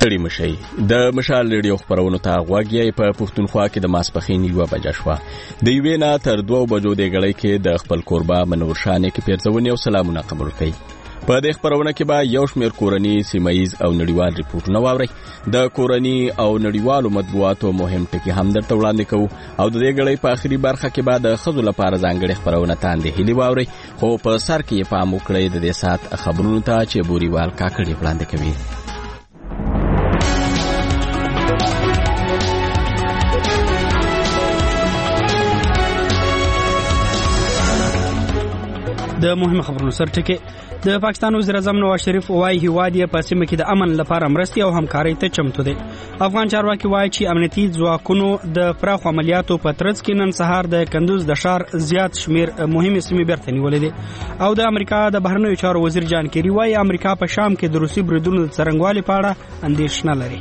ستړي مشي د مشال ریډیو خبرونو ته غوږی په پښتونخوا کې د ماسپخین 1 بجه شوه د یوې نه تر 2 بجو د غړۍ کې د خپل قربا منور شانې کې پیرځونی او سلامونه قبول کړي په دې خبرونه کې به یو شمېر کورنی سیمایز او نړیوال ریپورتونه واوري د کورنی او نړیوالو مطبوعاتو مهم ټکي هم درته وړاندې کوو او د دې غړۍ په اخري برخه کې به د خزو لپاره ځانګړي خبرونه تاندې هلي واوري خو په سر کې پام وکړئ د دې سات خبرونو ته چې بوريوال کاکړي وړاندې کوي د مهمه خبرونو سر ټکی د پاکستان وزیر اعظم نواز شریف وايي هیواد یې په سیمه کې د امن لپاره مرستي او همکاري ته چمتو دی. افغان چارواکي وايي چې امنیتي ځواکونو د پراخ عملیاتو په ترڅ کې نن سهار د کندوز د شهر زیات شمیر مهمه سیمې بیرته نیولې دي او د امریکا د بهرنیو چارو وزیر جان کیری وايي امریکا په شام کې د روسي بریدونو د څرنګوالي په اړه اندېښنه لري.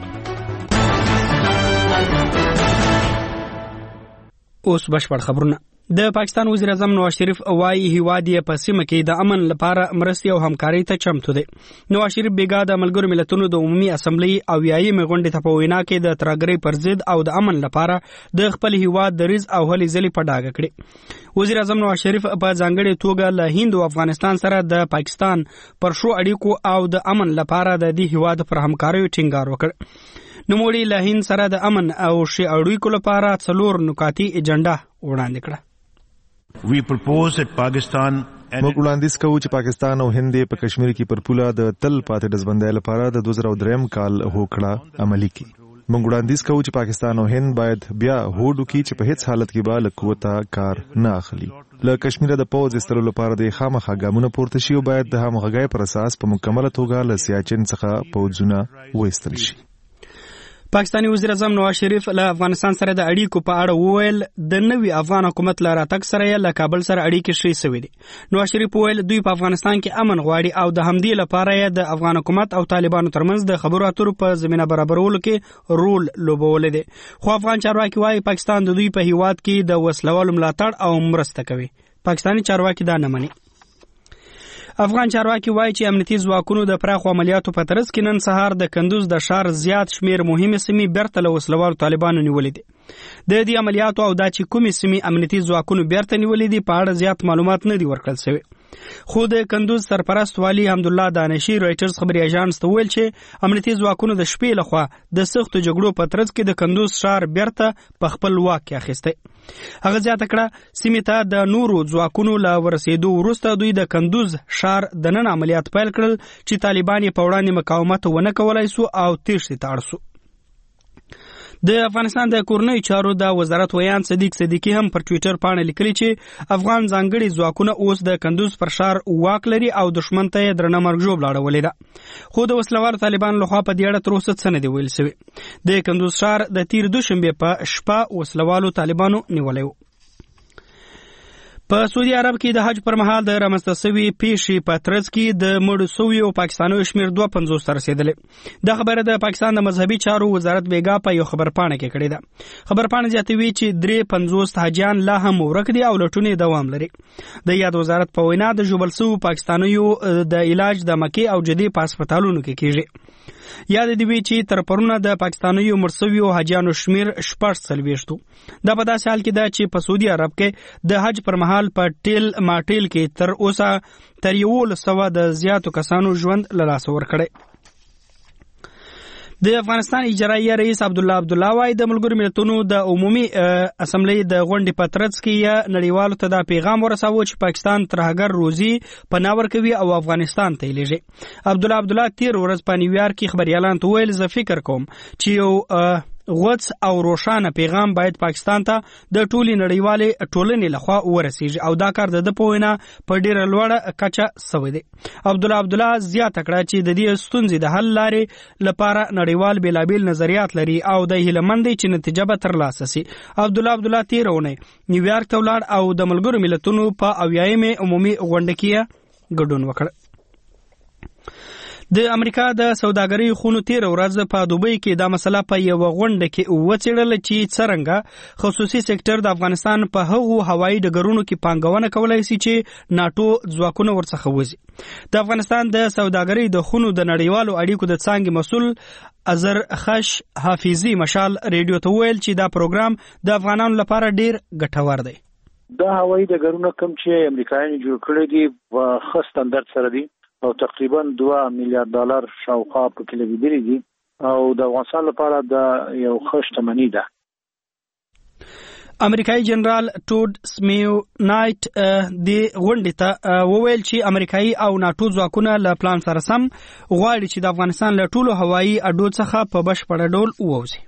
اوس بشپړ خبرونه. د پاکستان وزیر اعظم نواز شریف وايي هیواد یې په سیمه کې د امن لپاره مرستي او همکاري ته چمتو دی. نواز شریف بیګا د ملګرو ملتونو د عمومي اسمبلی او یایي غونډې ته په وینا کې د ترګری پر ضد او د امن لپاره د خپل هیواد د ریز او هلي ځلې په ډاګه کړي. وزیر اعظم نواز شریف په ځانګړي توګه له هند او افغانستان سره د پاکستان پر شو اړیکو او د امن لپاره د دې هیواد پر همکاري ټینګار وکړ. نوموړي له هند سره د امن او شی اړیکو لپاره 4 نکاتي ایجنډا وړاندې کړه. We propose that Pakistan موږ وړاندیز کوو چې پاکستان او هند په کشمیر کې پر پوله د تل پاتې دزبندۍ لپاره د 2003 کال هوکړه عملي کړي. موږ وړاندیز کوو چې پاکستان او هند باید بیا هوډ وکړي چې په هیڅ حالت کې به له قوته کار نه اخلي. له کشمیره د پوځ ایستلو لپاره د خامخا ګامونه پورته شي او باید د همغږۍ پر اساس په مکمله توګه له سیاچن څخه پوځونه وایستل شي. پاکستانی وزیر اعظم نواز شریف له افغانستان سره د اړیکو په اړه وویل د نوي افغان حکومت له راتګ سره یې له کابل سره اړیکې شری سوي دي. نواز شریف وویل دوی په افغانستان کې امن غواړي او د همدې لپاره یې د افغان حکومت او طالبانو ترمنځ د خبرو اترو په زمينه برابرولو کې رول لوبول دي. خو افغان چارواکي وايي پاکستان د دوی په هیواد کې د وسلوالو ملاتړ او مرسته کوي. پاکستانی چارواکي دا نه مني. افغان چارواکي وايي چې امنیتي ځواکونو د پراخ عملیاتو په ترڅ کې نن سهار د کندوز د شهر زیات شمیر مهمه سیمې بیرته له وسلوالو طالبانو نیولې دي. د دې عملیاتو او د کومې سیمې امنیتي ځواکونو بیرته نیولې دي په اړه زیات معلومات نه دي ورکړل شوی. خو د کندوز سرپرست والی حمدالله دانشی رایټرز خبري اژانس ته ویل چې امنیتي ځواکونو د شپې لخوا د سختو جګړو په ترڅ کې د کندوز شهر بیرته په خپل واک کې اخیسته. هغه زیاته کړه سیمې ته د نورو ځواکونو لا ورسېدو وروسته دوی د کندوز شهر د نن عملیات پیل کړل چې طالبان په وړاندې مقاومت ونه کولای سو او تیښتې ته اړ سو. د افغانستان د کورنیو چارو د وزارت ویان صدیق صدیقی هم پر ټوئیټر باندې لیکلي چې افغان ځانګړي ځواکونه اوس د کندوز پر شهر واک لري او دښمن ته درنه مرګ جوړ لاړولې ده. خو د وسلوال طالبان لخوا په دې اړه تر اوسه څه نه دی ویل شوی. د کندوز شهر د تیر دوشنبه په شپه وسلوالو طالبانو نیولی و. په سعودي عرب کې د حج پر مهال د رامنځته شوي پیښې په ترڅ کې د مړو شویو پاکستانیو شمیر 250 ته رسېدلی. دا خبره د پاکستان د مذهبي چارو وزارت بیګا په یو خبرپاڼه کې کړې ده. خبرپاڼه زیاتوي چې 350 حاجیان لا هم ورک دي او لټونې دوام لري. د یاد وزارت په وینا د ژوبل شویو پاکستانیو د علاج د مکې او جدې په هسپتالونو کې کیږي. یاد دی وی چې تر پرونه د پاکستانیو مرسویو حاجیانو شمیر 440. دا په داسې حال کې ده چې په سعودي عرب کې د حج پر مهال په ټیل ماټیل کې تر اوسه تر 100 د زیاتو کسانو ژوند له لاسه ورکړی. د افغانستان اجرایي رئیس عبدالله وايي د ملګرو ملتونو د عمومي اسمبلی د غونډې په ترڅ کې نړیوالو ته دا پیغام ورساوه چې پاکستان ترهګر روزي پناه ورکوي او افغانستان ته لیږي. عبدالله تیر ورځ په نیویارک کې خبريالان ته ویل زه فکر کوم چې یو غوڅ او روښانه پیغام باید پاکستان ته د ټولي نړیوالې ټولنې لخوا ورسیږي او دا کار د په وینا په ډیره لوړه کچه سوی دی. عبدالله زیاته کړه چې د دې ستونزې د حل لارې لپاره نړیوال بیلابیل نظریات لري او د هیلمند چې نتیجه به ترلاسه شي. عبدالله تیرونه نیویارک ته ولاړ او د ملګرو ملتونو په 80مې عمومي غونډه کې ګډون وکړ. د امریکا د سوداګرۍ خونو تیر ورځ په دوبۍ کې دا مسله په یو غونډه کې وڅېړل چې څرنګه خصوصي سکتور د افغانستان په هغو هوایي ډګرونو کې پانګونه کولای شي چې ناتو ځواکونه ورڅخه وځي. د افغانستان د سوداګرۍ د خونو د نړیوالو اړیکو د څانګې مسؤل اظهر خش حافظي مشال ریډیو ته ویل چې دا پروګرام د افغانانو لپاره ډیر ګټور دی. دا هوایي ډګرونه کوم چې امریکایانو جوړ کړی دي په ښه سټنډرډ سره دي او تقریبا $2 میلیارډ شاوخوا پکې لګیدلي دي او د افغانستان لپاره د یو ښه شتمني ده. امریکایي جنرال ټود سمیونایټ د غونډې ته وویل چې امریکایي او ناتو ځواکونه له پلان سره سم غواړي چې د افغانستان له ټولو هوایي اډو څخه په بشپړ ډول ووځي.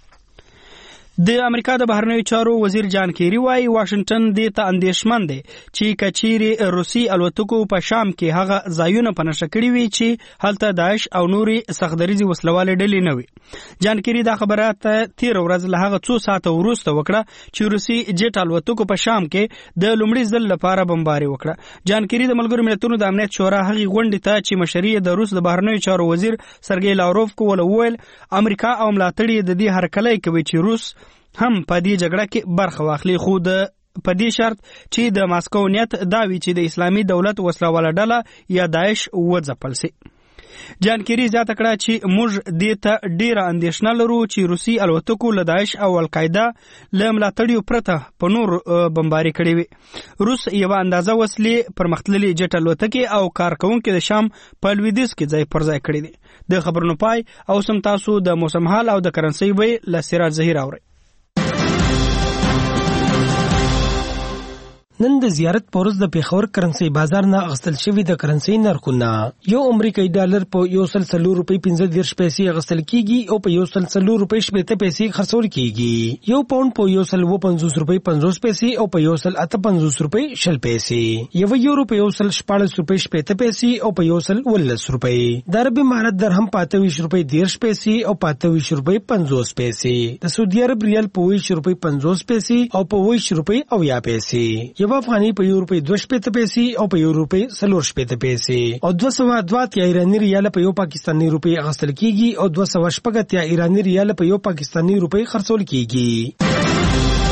د امریکا د بهرنیو چارو وزیر جان کیری وايي واشنگټن د ته اندېښمن دی چې کچيري روسي الوتکو په شام کې هغه ځایونه په نشه کړی وي چې هلته داعش او نوري سختدریزي وسلواله ډلې نه وي. جان کیری دا خبره تیر ورځ له هغه څو ساعته وروسته وکړه چې روسي جټ الوتکو په شام کې د لومړي ځل لپاره بمباري وکړه. جان کیری د ملګرو ملتونو د امنیت شورا هغه غونډې ته چې مشري د روس د بهرنیو چارو وزیر سرګي لاوروف وویل امریکا او ملاتړي د دې هرکلی کوي چې روس هم په دې جګړه کې برخه واخلي خو د په دې شرط چې د ماسکو نیت دا وي چې د اسلامي دولت وسلواله ډله یا داعش وځپل سي. جان کیری زیاته کړه چې موږ دې ته ډیره اندېښنه لرو چې روسي الوتکو له داعش او القاعده له ملاتړیو پرته په نور بمباري کړې وي. روس یو اندازه وسلې پرمختللي جټ الوتکې او کارکونکو د شام په لویدیځ کې ځای پر ځای کړی دي. د خبرونو پای او سم تاسو د موسم حال او د کرنسي وی له سراج زهیر اوري. نن د زیارت پورز د پیښور کرنسي بازار نه اغستل شوی د کرنسي نرخونه یو امریکایي ډالر په $1.15 اغستل کیږي او په $1.40 خرڅول کیږي. یو پاوند په $1.50 او په $1.58 یو یورو په $1.14 او په $1.19 د عربي امارت درهم په $28.10 او په $28.50 د سعودي عرب ریال په $20.50 او په $20.80 یو افغاني په $2.2 او په $4.4 او 202 ایرانی ریال په یو پاکستانی روپی اغستل کیږي او 280 ایرانی ریال په یو پاکستانی روپی خرڅول کیږي.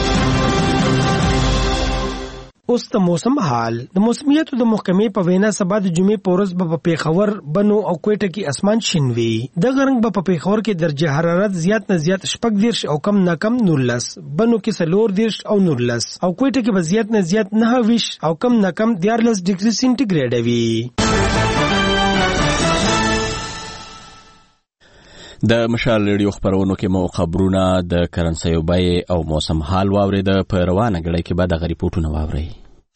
اوس د موسم حال. د موسمیاتو د محکمې په وینا سبا د جمعې په ورځ په پیښور بنو او کوټه کې اسمان شین وي. د غرنګ په پیښور کې درجه حرارت زیات نه زیات 14 او کم نه کم 19 بنو کې 14 او 19 او کوټه کې به زیات نه زیات 29 او کم نه کم 14 ډیګري سنټیګریډ وي. د مشال ریډیو خبرونو کې مو خبرونه د کرنسي بیې او موسم حال واورید. په روانه غړي کې بعد غری پورتونه واوري.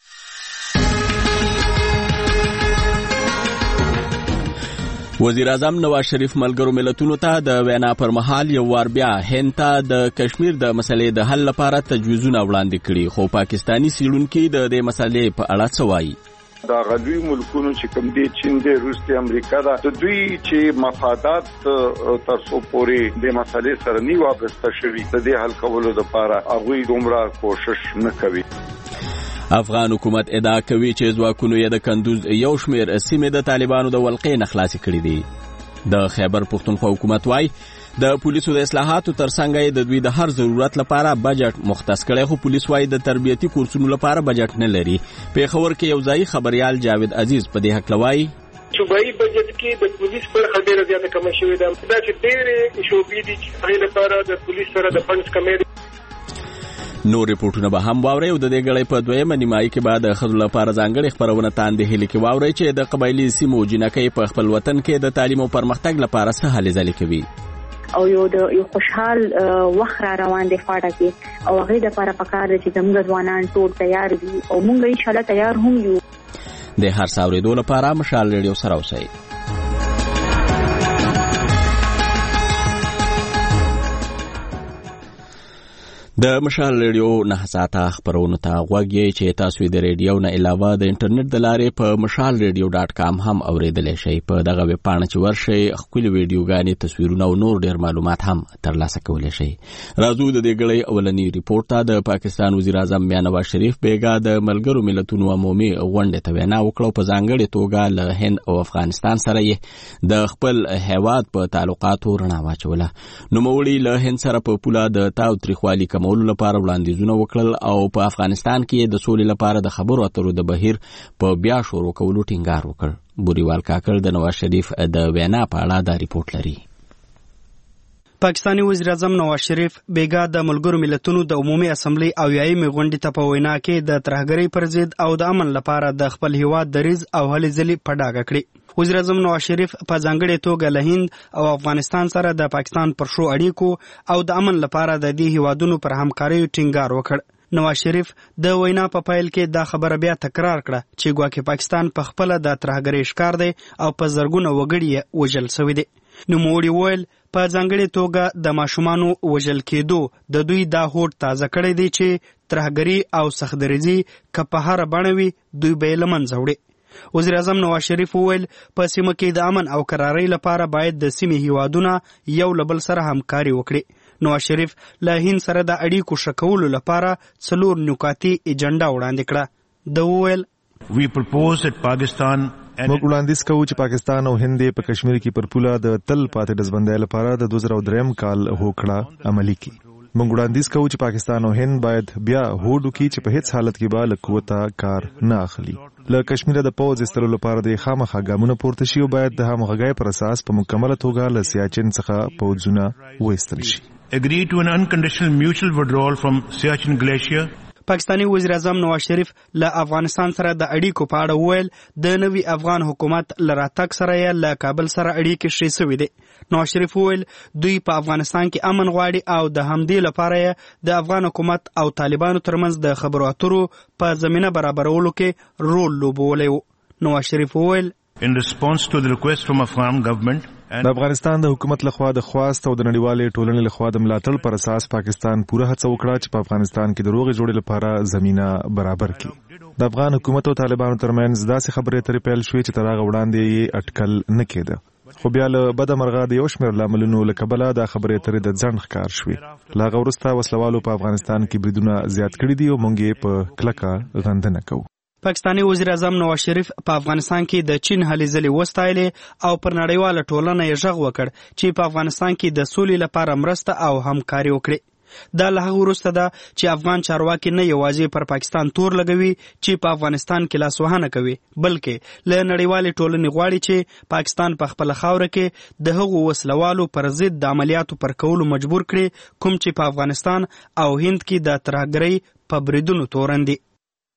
وزیر اعظم نواز شریف ملګرو ملتونو ته د وینا پر مهال یو وار بیا هند ته د کشمیر د مسلې د حل لپاره تجویزونه وړاندې کړي خو پاکستانی سیلونکي د دې مسلې په اړه څه وایي. دا غلوی ملکونو چې کوم دي چین دی روس دی امریکا دا د دوی چې مفادات تر څو پورې د مسلې سره نه وابسته شوي د دې حل کولو لپاره هغه دومره کوشش نه کوي. افغان حکومت ادعا کوي چې ځواکونو یې د کندوز یو شمېر سیمې د طالبانو د ولقې نه خلاصې کړې دي. د خیبر پښتونخوا حکومت وايي د پولیسو د اصلاحاتو ترڅنګ د دوی د هر ضرورت لپاره بجټ مختص کړي خو پولیس وايي د تربیتي کورسونو لپاره بجټ نه لري. پیښور کې یو ځای خبريال جاوید عزیز په دې حق لوي صوبایي بجټ کې د پولیس پر خبره زیاته کم شوې ده. دا چې ډېرې شوبې دي چې هغه لپاره د پولیس سره د فنډز کمې دي. نور ریپورتونه به هم واوري او د دې غړې په دویمه نیمایي کې بعد خځو لپاره ځانګړي خبرونه تاندې هلي کې واوري چې د قبایلی سیمو جنکې په خپل وطن کې د تعلیم او پرمختګ لپاره څه هلې ځلې کوي او یو خوشحال وخت را روان دی فاټه کې او هغه د لپاره پکار دي چې زموږ ځوانان ټول تیار دي او موږ ان شاء الله تیار هم یو. د هر څاورېدو لپاره مشال ریډیو سره اوسئ. د مشال ریډیو 9 ساعته خبرونه ته غوږی چې تاسو د ریډیو نه علاوه د انټرنیټ د لارې په mashalradio.com هم اوریدلی شئ. په دغه ویب پاڼه چې ورشئ خپل ویډیوګانې، تصویرونه او نور ډیر معلومات هم ترلاسه کولی شئ. راځو د دې غړي اولنی ریپورت ته. د پاکستان وزیر اعظم میاں نواز شریف بیګا د ملګرو ملتونو عمومي غونډې ته وینا وکړه. په ځانګړي توګه له هند او افغانستان سره یې د خپل هیواد په تعلقاتو رڼا واچوله. نوموړي له هند سره په پوله د تاوتریخوالي کمولو لپاره وړاندیزونه وکړل او په افغانستان کې د سولې لپاره د خبرو اترو د بهیر په بیا شروع کولو ټینګار وکړ. بوریوال کاکړ د نواز شریف د وینا په اړه دا ریپورت لري. پاکستانی وزیر اعظم نواز شریف بیګا د ملګرو ملتونو د عمومي اسمبلی او یایمې غونډې ته په وینا کې د ترهګرۍ پر ضد او د امن لپاره د خپل هیواد دریځ او هلې ځلې په ډاګه کړې. وزیر اعظم نواز شریف په ځانګړې توګه له هند او افغانستان سره د پاکستان پر شو اړیکو او د امن لپاره د دې هیوادونو پر همکارۍ ټینګار وکړ. نواز شریف د وینا په پایل کې دا خبره بیا تکرار کړه چې ګواکې پاکستان په خپل د ترهګرۍ ښکار دی او په زرګونه وګړي وژل شوي دي. نوموړي وویل په ځانګړې توګه د ماشومانو وژل کېدو د دوی دا هوډ تازه کړی دی چې ترهګري او سختدریزي که په هره بڼه وي دوی به یې له منځه وړي. وزیر اعظم نواز شریف وویل په سیمه کې د امن او قرارۍ لپاره باید د سیمې هیوادونه یو له بل سره همکاري وکړي. نواز شریف له هند سره د اړیکو ښه کولو لپاره 4 نکاتي ایجنډا وړاندې کړه. د وویل موږ وړاندیز کوو چې پاکستان او هند په کشمیر کې پر پوله د تل پاتې ډزبندۍ لپاره د 2003 کال هوکړه عملي کړي. موږ وړاندیز کوو چې پاکستان او هند باید بیا هوډ وکړي چې په هیڅ حالت کې به له قوته کار نه اخلي. له کشمیره د پوځ ایستلو لپاره د خامخا ګامونه پورته شي او باید د همغږۍ پر اساس په مکمله توګه له سیاچن څخه پوځونه وایستل شي. Agree to an unconditional mutual withdrawal from Siachen Glacier. پاکستانی وزیر اعظم نواز شریف له افغانستان سره د اړیکو په اړه وویل د نوي افغان حکومت له راتګ سره یې له کابل سره اړیکې ښې سوي دي. نواز شریف وویل دوی په افغانستان کې امن غواړي او د همدې لپاره یې د افغان حکومت او طالبانو ترمنځ د خبرو اترو په زمینه برابرولو کې رول لوبولی و. نواز شریف وویل In response to the request from Afghan government د افغانستان د حکومت لخوا د خواست او د نړیوالې ټولنې لخوا د ملاتړ پر اساس پاکستان پوره هڅه وکړه چې په افغانستان کې د روغې جوړې لپاره زمينه برابر کړي. د افغان حکومت او طالبانو ترمنځ داسې خبرې اترې پیل شوې چې تر هغه وړاندې یې اټکل نه کېده، خو بیا له بده مرغه د یو شمېر لاملونو له کبله دا خبرې اترې د ځنډ ښکار شوې. له هغه وروسته وسلوالو په افغانستان کې بریدونه زیات کړي دي او موږ یې په کلکه غندنه کوو. پاکستانی وزیر اعظم نواز شریف په افغانستان کې د چین هلې ځلې وستایلې او پر نړیواله ټولنه یې غږ وکړ چې په افغانستان کې د سولې لپاره مرسته او همکاري وکړي. دا له هغه وروسته ده چې افغان چارواکي نه یوازې پر پاکستان تور لګوي چې په افغانستان کې لاسوهنه کوي، بلکې له نړیوالې ټولنې غواړي چې پاکستان په خپله خاوره کې د هغو وسلوالو پر ضد د عملیاتو پر کولو مجبور کړي کوم چې په افغانستان او هند کې د ترهګرۍ په بریدونو تورن دي.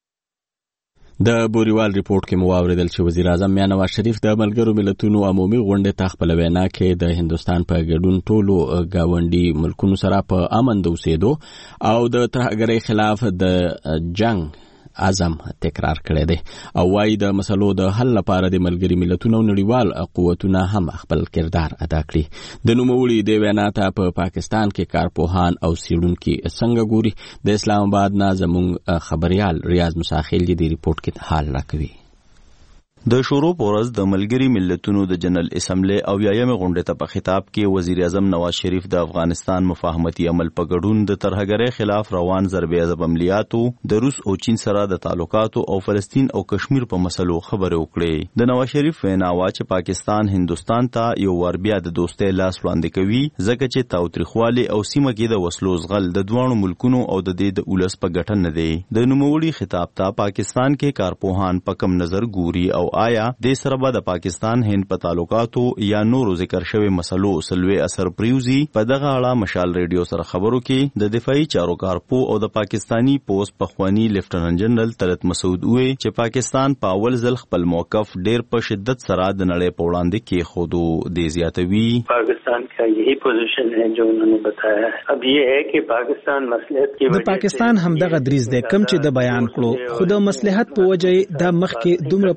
د بوریوال ریپورت کې مو واوریدل چې وزیر اعظم میاں نواز شریف د ملګرو ملتونو عمومي غونډې ته خپل وینا کې د هندستان په ګډون ټولو گاونډي ملکونو سره په امن د اوسېدو او د ترهګرۍ خلاف د جنگ عزم تکرار کړی دی او وايي د مسلو د حل لپاره د ملګري ملتونو نړیوال قوتونه هم خپل کردار ادا کړي. د نوموړي د وینا ته په پاکستان کې کارپوهان او څېړونکي څنګه ګوري؟ د اسلام آباد نه زموږ خبريال ریاض مساخیل دی ریپورت کې حال راکوي. د شورو پورز د ملګری ملتونو د جنرال اسمبلی او یایم غونډې ته په خطاب کې وزیر اعظم نواز شریف د افغانستان مفاهمتي عمل په ګډون د ترهګرۍ خلاف روان ضربې عذاب عملیاتو د روس او چین سره د تعلقاتو او فلسطین او کشمیر په مسلو خبرې وکړې. د نواز شریف وینا وا چې پاکستان هندستان ته یو ور بیا د دوستۍ لاس وړاندې کوي ځکه چې تاوتریخوالي او سیمه کې د وسلو زغل د دوانو ملکونو او د دې د اولس په ګټه نه دی. د نوموړي خطاب ته پاکستان کې کارپوهان په کم نظر ګوري او آیا د سره به د پاکستان هند په تعلقاتو یا نورو ذکر شوی مسلو سلوي اثر پریوزي؟ په دغه اړه مشال ریډیو سره خبرو کې د دفاعي چارو کارپو او د پاکستانی پوسټ پخوانی لیفټننټ جنرال طلعت مسعود وی چې پاکستان په اول ځل خپل موقف ډیر په شدت سره د نړۍ په وړاندې کې خودو دی زیاتوي. پاکستان کا یہی پوزیشن ہے جو انہوں نے بتایا ہے. اب یہ ہے کہ پاکستان مصلحت کی د پاکستان همدغه دریځ دی کوم چې د بیان کړو، خو د مصلحت په وجه د مخ کې دومره په شدت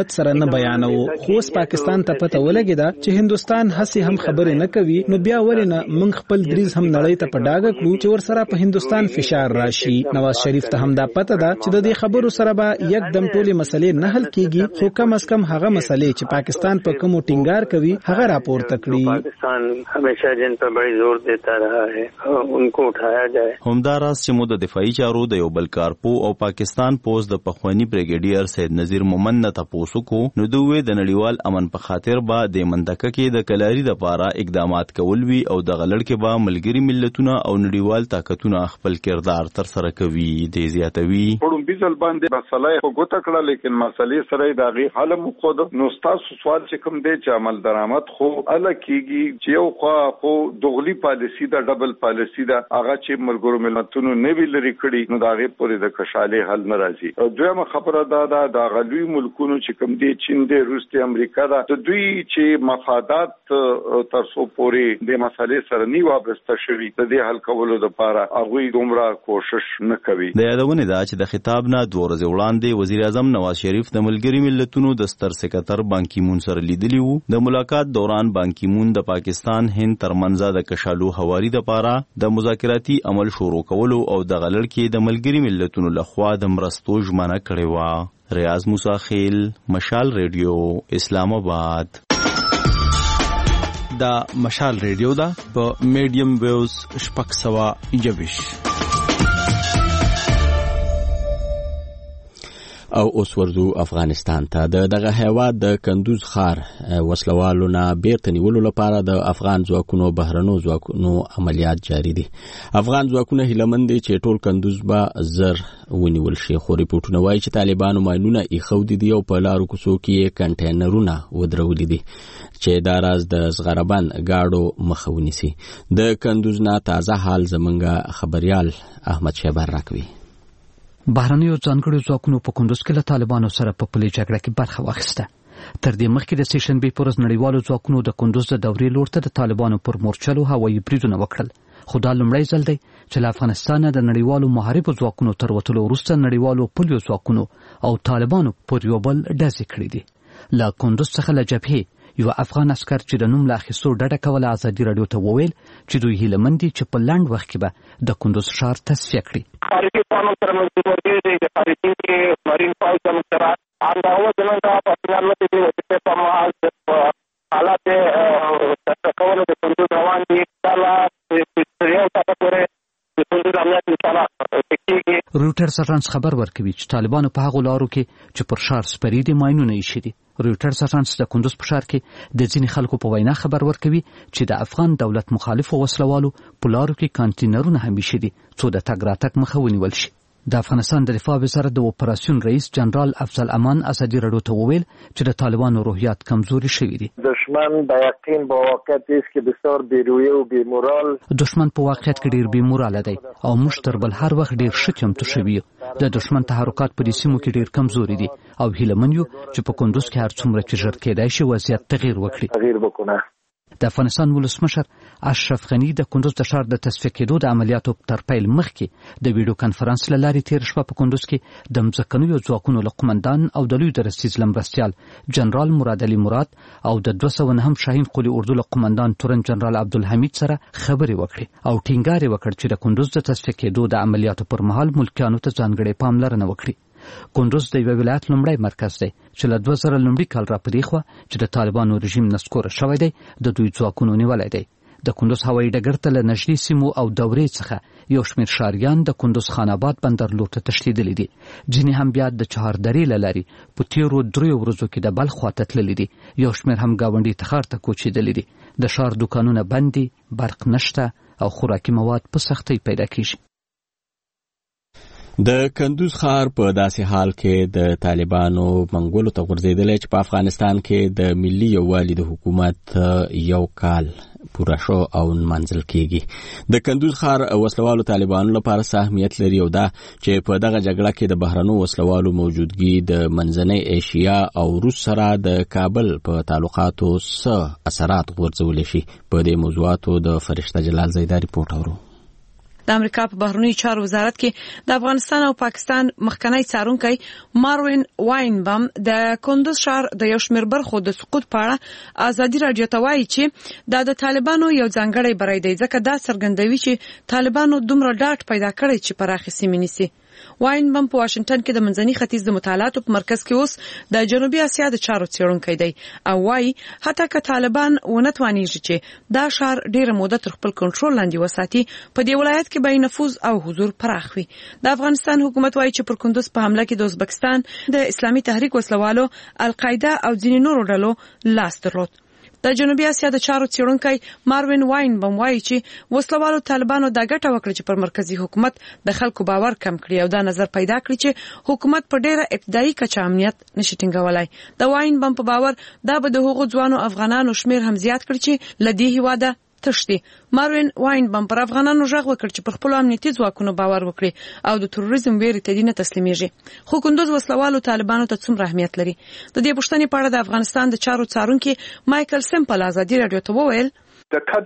جرأت سره نه بیانو. خو پاکستان ته پته ولګیده چې هندستان هسي هم خبرې نه کوي، نو بیا ولې نه موږ خپل دریز هم نړۍ ته په ډاګه کړو چې ورسره په هندستان فشار راشي. نواز شریف ته هم دا پته ده چې د دې خبرو سره به یکدم ټولې مسلې نه حل کیږي، خو کم از کم هغه مسلې چې پاکستان په کوم ټینګار کوي هغه راپورته کړي. پاکستان همیشه جن پر بڑی زور دیتا رہا ہے، انکو اٹھایا جائے. همداراز چې مو د دفاعي چارو د یو بل کارپو او پاکستان پوز د پخوانی بریګیډیر سید نذیر مومن نه تاسو کو نو دوی د نړیوال امن په خاطر با د منطقه کې د کلاري د پاره اقدامات کول وی او د غلړ کې با ملګری ملتونه او نړیوال طاقتونه خپل کردار تر سره کوي. د زیاتوي پړم بيزل باندې مسله خو ګوته کړه، لیکن مسلې سره د غي حل مخود نو تاسو سوال چې کوم دی چې عمل درآمد خو ال کېږي چې یو خو دوغلی پالیسی دا ډبل پالیسی دا هغه چې ملګرو ملتونو نه ویل لري کړي نو دا غي پورې د کشاله حل ناراضي. او دویمه خبره دا د غلوی ملکونو چې کوم دی چین دی روس دی امریکا دا د دوی چې مفادات تر څو پورې د مسلې سره نه وابسته شوي د دې حل کولو لپاره هغه دومره کوشش نه کوي. د یادونه دا چې د خطاب نه 2 ورځې وړاندې وزیر اعظم نواز شریف د ملګری ملتونو د ستر سکرټر بان کی مون سره لیدلی وو. د ملاقات دوران بان کی مون د پاکستان هند ترمنځ د کشالو حوالي د پاره د مذاکراتي عمل شروع کولو او د غلړ کې د ملګری ملتونو لخوا د مرستو ژمنه کړې و. ریاض موسی خیل، مشال ریډیو، اسلام آباد. دا مشال ریډیو دا په میډیم ویوز 621 او اوس ورځو افغانستان ته. دغه هیواد د کندوز ښار وسلوالو نه بیرته نیولو لپاره د افغان ځواکونو بهرنو ځواکونو عملیات جاری دي. افغان ځواکونه هیلهمند دي چې ټول کندوز به زر ونیول شي، خو ریپورټونه وایي چې طالبانو ماینونه ایښودي دي او په لارو کوڅو کې کنټینرونه ودرولي دي چې دا راز د زغربان گاډو مخه ونیسي. د کندوز نه تازه حال زمونږ خبريال احمد شیبر راکوي. بهرنیو ځانګړو ځواکونو په کندوز کې له طالبانو سره په پلي جګړه کې برخه واخیسته. تر دې مخکې د سیشن بي پرز نړیوالو ځواکونو د کندوز د دورې لور ته د طالبانو پر مورچلو هوایي بریدونه وکړل، خو دا لومړی ځل دی چې له افغانستان د نړیوالو محاربو ځواکونو تر وتلو وروسته نړیوالو پلیو ځواکونو او طالبانو پر یو بل ډزې کړې دي. له کندوز څخه له جبهې یو افغان عسکر چې د نوم له اخیستو ډډه کوله ازادي راډیو ته وویل چې دوی هیلهمند دي چې په لنډ وخت کې به د کندوز ښار تصفیه کړي. خارجي پانو سره منځوري دي د خارجي مارین پاو سره انداوه زمونږ په خپل مت دي چې په مال حالات د کولو د کندوز روان دي کله چې یو تاسو پورې د کندوز امنیت انشاءالله رویټرز اژانس خبر ورکوي چې طالبانو په هغو لارو کې چې پر ښار سپري دي ماینونه ایښي دي. رویټرز اژانس د کندوز په ښار کې د ځینې خلکو په وینا خبر ورکوي چې د افغان دولت مخالفو وسلوالو په لارو کې کانټینرونه هم ایښي دي څو د تګ راتګ مخه ونیول شي. د افغانستان د دفاع وزارت د اپراسیون رئیس جنرال افضل امان ازادي راډیو ته وویل چې د طالبانو روحیات کمزوري شوي دي. دشمن به یقین با واقعیت است که بسیار بیرویه و بیمورال. دشمن په واقعیت کې ډیر بیموراله دی او موږ تر بل هر وخت ډیر ښه چمتو شوي یو. د دشمن تحرکات په دې سیمو کې ډیر کمزوري دي او هیلهمن یو چې په کندوز کې هر څومره چې ژر کېدای شي وضعیت تغییر وکړي. د افغانستان ولسمشر اشرف غنی د کندوز د ښار د تصفیه کېدو د عملیاتو تر پیل مخکې د ویډیو کانفرنس له لارې تېره شپه په کندوز کې د مځکنیو ځواکونو له قمندان او د لوی درستیز مرستیال جنرال مراد علي مراد او د 209 شاهین قولي اردو له قمندان تورن جنرال عبدالحمید سره خبرې وکړې او ټینګار یې وکړ چې د کندوز د تصفیه کېدو د عملیاتو پر مهال ملکیانو ته ځانګړې پاملرنه وکړي. کندوز د یو ولایت لومړی مرکز دی چې له 2000 لومړي کال را پدې خو چې د طالبانو رژیم نسکور شوی دی د دوی ځواکونو نیولای دی. د کندوز هوایي ډګر ته له نږدې سیمو او دورې څخه یو شمېر ښاریان د کندوز خان آباد بندر لور ته تښتېدلي دي. ځینې هم بیا د چهاردرې له لارې په تېرو 3 ورځو کې د بلخ خواته تللي دي. یو شمېر هم ګاونډي تخار ته کوچېدلي دي. د ښار دوکانونه بند دي، برق نشته او خوراکي مواد په سختۍ پیدا کېږي. د کندوز ښار په داسې حال کې د طالبانو منګولو ته غورځېدلی چې په افغانستان کې د ملي یووالي د حکومت یو کال پوره شو او منځل کېږي. د کندوز ښار وسلوالو طالبانو لپاره څه اهمیت لري او دا چې په دغه جګړه کې د بهرنو وسلوالو موجودګي د منځنۍ ایشیا او روس سره د کابل په تعلقاتو څه اثرات غورځولی شي. په دې موضوعاتو د فرشته جلال زیدا ریپورټ اورو. د امریکا په بهرنیو چارو وزارت کې د افغانستان او پاکستان مخکنی څارونکی ماروین واینبم د کندوز ښار د یو شمېر برخو د سقوط په اړه ازادي راډیو ته وایي چې د طالبانو یو ځانګړی بری دی، ځکه دا څرګندوي چې طالبانو دومره ډاډ پیدا کړی چې پراخې سیمې نیسي. واینبم په واشنگټن کې د منځني ختیځ د مطالعاتو په مرکز کې اوس د جنوبي اسیا د چارو څېړونکی دی او وایي حتی که طالبان ونه توانیږي چې دا ښار ډېره موده تر خپل کنټرول لاندې وساتي، په دې ولایت کې به نفوذ او حضور پراخ وي. د افغانستان حکومت وایي چې پر کندوز په حمله کې د ازبکستان د اسلامي تحریک وسلوالو، القاعده او ځینې نورو ډلو لاس درلود. د جنوبي اسیا د چارو څېړونکی ماروین واینبم وایي چې وسلوالو طالبانو دا ګټه وکړه چې پر مرکزی حکومت د خلکو باور کم کړي او دا نظر پیدا کړي چې حکومت په ډېره ابتدایي کچه امنیت نشي ټینګولای. د واینبم په باور دا به د هغو ځوانو افغانانو شمیر هم زیات کړي چې له دې هیواده تښتي. ماروین واینبم پر افغانانو غږ وکړ چې پر خپل امنیتي ځواکونو باور وکړي او د تروریزم ویرې ته نه تسلیمیږي. خو کندوز وسلوالو طالبانو ته څومره اهمیت لري؟ د دې پوښتنې په اړه د افغانستان د چارو څارونکي مایکل سیمپل ازادي راډیو ته وویل په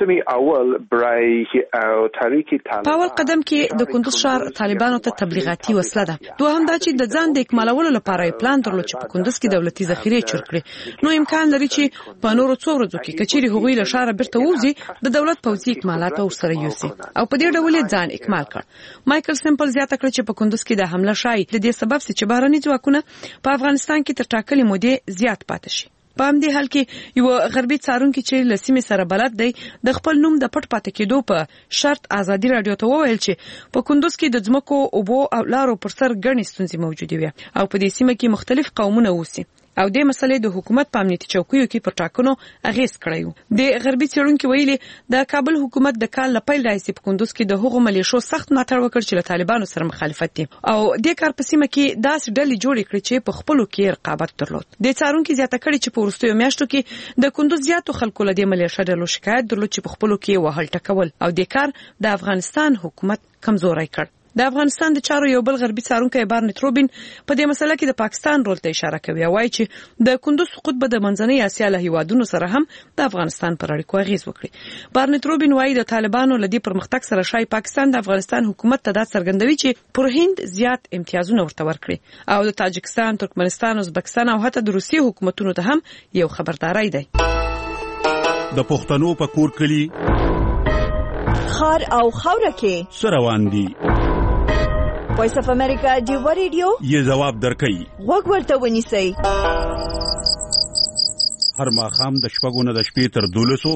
اول قدم کې د کندوز ښار طالبانو ته تبلیغاتي وسله ده. دوهم دا چې د ځان د اکمالولو لپاره یې پلان درلود چې په کندوز کې دولتي ذخیرې چور کړي. نو امکان لري چې په نورو څو ورځو کې کچېرې هغوی له ښاره بیرته ووځي، د دولت پوځي اکمالات ورسره یوسي او په دې ډول یې ځان اکمال کړ. مایکل سیمپل زیاته کړه چې په کندوز کې د حمله شایي د دې سبب چې بهرني ځواکونه په افغانستان کې تر ټاکلې مودې زیات پاتې شي. په همدې حال کې یو غربي څارونکي چې له سیمې سره بلد دی د خپل نوم د پټ پاتې کېدو په شرط ازادي راډیو ته وویل چې په کندوز کې د ځمکو، اوبو او لارو پر سر ګڼې ستونزې موجودې وي او په دې سیمه کې مختلف قومونه اوسي او د مسلې د حکومت په امنیتي چوکیو کې پر ټاکنو اغیز کړی و. د غربي څېړونکي ویلي د کابل حکومت د کال له پیل راهیسې په کندوز کې د هغو ملیشو سخت ملاتړ وکړ چې له طالبانو سره مخالفت دي او دې کار په سیمه کې داسې ډلې جوړې کړې چې په خپلو کې رقابت درلود. د څارونکي زیاته کړې چې په وروستیو میاشتو کې د کندوز زیاتو خلکو له دې ملیشه ډلو شکایت درلود چې په خپلو کې وهل ټکول او دې کار د افغانستان حکومت کمزوری کړ. د افغانستان د چارو یو بل غربي څارونکی بارنټ روبین په دې مسله کې د پاکستان رول ته اشاره کوي او وایي چې د کندوز سقوط به د منځنۍ اسیا له هیوادونو سره هم د افغانستان پر اړیکو اغیز وکړي. بارنټ روبین وایي د طالبانو له دې پرمختګ سره شای پاکستان د افغانستان حکومت ته دا څرګندوي چې پر هند زیات امتیازونه ورته ورکړي او د تاجکستان، ترکمنستان، ازبکستان او حتی د روسیې حکومتونو ته هم یو خبرداري دی. د پښتنو په کور کلی خار او خوره کې سروان دي. وایس اف امریکا ډیو ریډیو یې جواب درکړي. وګ ورته ونیسئ. هر ماښام د شپږو نه د شپې تر 12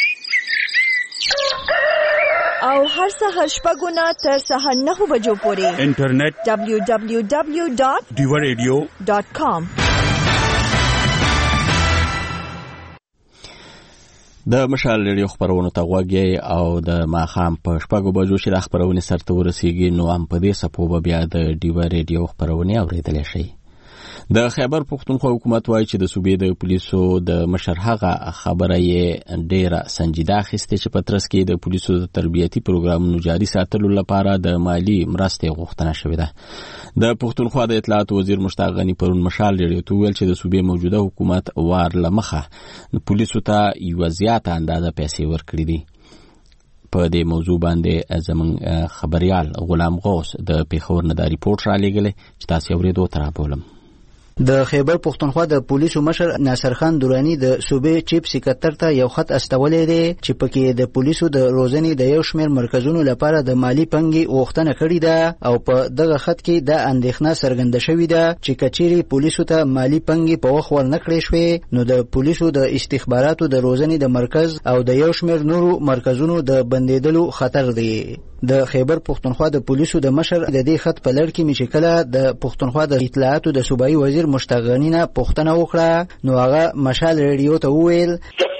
او هر سهار شپږو نه تر سهار 9 بجو پورې انټرنیټ www.diwaradio.com. د مشال ریډیو خبرونو ته غوږی او د ماښام په شپږو بجو چې د خبرونې سرته ورسیږي نو هم په دې سپو به بیا د ډیوا ریډیو خبرونې اورېدلی شئ. د خیبر پښتونخوا حکومت وایي چې د صوبې د پولیسو د مشر هغه خبره یې ډېره سنجیده اخیستې چې په ترڅ کې د پولیسو د تربیتي پروګرامونو جاري ساتلو لپاره د مالي مرستې غوښتنه شوې ده. د پښتونخوا د اطلاعات وزیر مشتاق غني پرون مشال ریډیو ته وویل چې د صوبې موجوده حکومت وار له مخه پولیسو ته یوه زیاته اندازه پیسې ورکړي دي. په دې موضوع باندې زموږ خبریال غلام غوث د پیښور نه دا ریپورټ رالیږلی چې تاسې اورېدو ته رابولم. د خیبر پښتونخوا د پولیسو مشر ناصر خان دورانی د صوبې چیف سکرټر ته یو خط استولې دی چې پکې د پولیسو د روزنې د یو شمېر مرکزونو لپاره د مالی پنګې غوښتنه کړې ده او په دغه خط کې د اندېښنه څرګنده شوې ده چې کچېرې پولیسو ته مالی پنګې په وخت ورنکړې شوې نو د پولیسو د استخباراتو د روزنې د مرکز او د یو شمېر نورو مرکزونو د بندېدلو خطر دی. د خیبر پښتونخوا د پولیسو د مشر د دې خط په لړ کې چې کله د پښتونخوا د اطلاعاتو د صوبایي وزیر مشتاق غني نه پوښتنه وکړه نو هغه مشال ریډیو ته وویل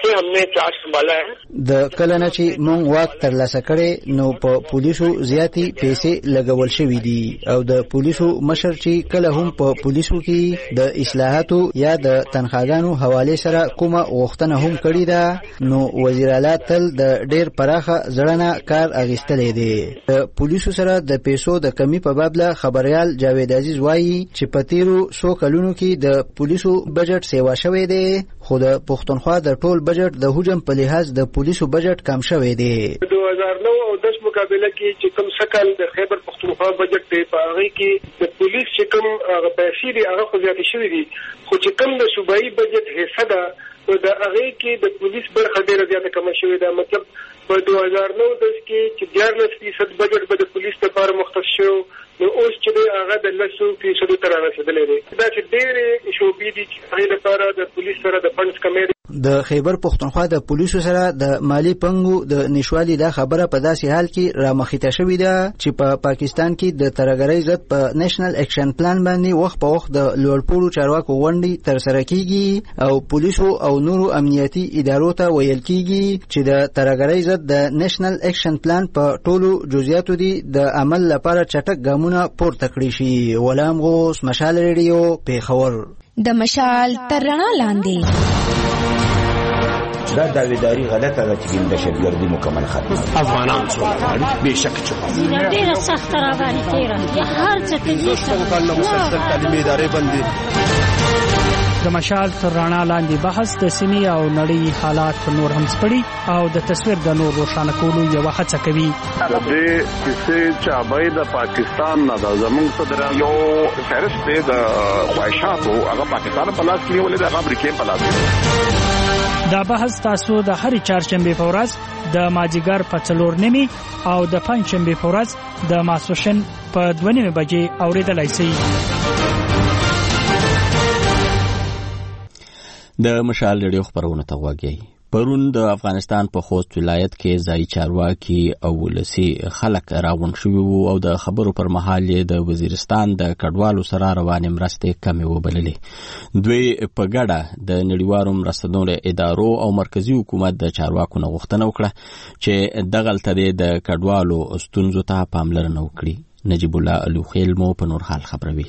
د کله نه چې مونږ واک ترلاسه کړی نو په پولیسو زیاتې پیسې لګول شوي دي او د پولیسو مشر چې کله هم په پولیسو کې د اصلاحاتو یا د تنخواګانو حواله سره کومه غوښتنه هم کړې ده نو وزیر اعلی تل د ډېر پراخه زړه کار اخیستلی دی. د پولیسو سره د پیسو د کمی په باب له خبريال جاوید عزیز وایي چې په تیرو 100 کلونو کې د پولیسو بجټ سیوا شوی دی خو د پښتونخوا د ټول بجټ د حجم په لحاظ د پولیسو بجټ کم شوی دی. 2009 او 10 مقابله کې چې کوم سکل د خیبر پختونخوا بجټ دی په هغه کې د پولیس چې کوم پیسې دي هغه خو زیاتې شوې دي خو چې کوم د صوبایي بجټ حصہ ده نو د هغه کې د پولیس برخه ډیره زیاته کم شوې ده. مطلب په 2009 کې چې 14% بجټ به د پولیس لپاره مختص شو نو اوس چې هغه د 10% تر رسیدلې ده. دا چې ډېرې شوبې دي چې هغه لپاره د پولیس سره د فنډز کمې د خیبر پختونخوا د پولیسو سره د مالی پنګو د نشوالي دا خبره په داسې حال کې رامخته شوې ده چې په پاکستان کې د ترهګرۍ ضد په نېشنل اکشن پلان باندې وخت په وخت د لوړپوړو چارواکو غونډې ترسره کیږي او پولیسو او نورو امنیتي ادارو ته ویل کیږي چې د ترهګرۍ ضد د نېشنل اکشن پلان په ټولو جزئیاتو دي د عمل لپاره چټک ګامونه پورته کړی شي. غلام غوث، مشال ریډیو، پیښور. د مشال تر رڼا لاندې دا داویداری غلطه ده چې دهشتګردي مکمل ختمه. افغانان سوله غواړي بېشکه چې ډېره سخته راغلې تېره هر څه کې مسلسل تعلیمي ادارې بندي. د مشال تر رڼا لاندې بحث د سیمې او نړۍ حالات نور هم سپړي او د تصویر د نور روښانه کولو یوه هڅه کوي. د دې کیسې چابۍ د پاکستان نه ده زموږ صدر یو فهرست دی د خواهشاتو هغه پاکستان په لاس کې نیولې ده هغه امریکې په لاس کې. دا بحث تاسو د هرې چهارشنبې په ورځ د مازدیګر په 4:30 او د پنجشنبې په ورځ د ماسپښین په 2:30 بجې اورېدلای شئ. د مشال ریډیو خبرونه ته غوږی. پرون د افغانستان په خوست ولایت کې ځای چارواکي او ولسی خلک راغونډ شوي وو او د خبرو پر مهال د وزیرستان د کډوالو سره روانې مرستې کمې وبللې. دوی په ګډه د نړیوالو مرستندویو ادارو او مرکزی حکومت د چارواکو نه غوښتنه وکړه چې دغلته د کډوالو ستونزو ته پاملرنه وکړي. نجیب الله الوخیل مو په نور حال خبروي.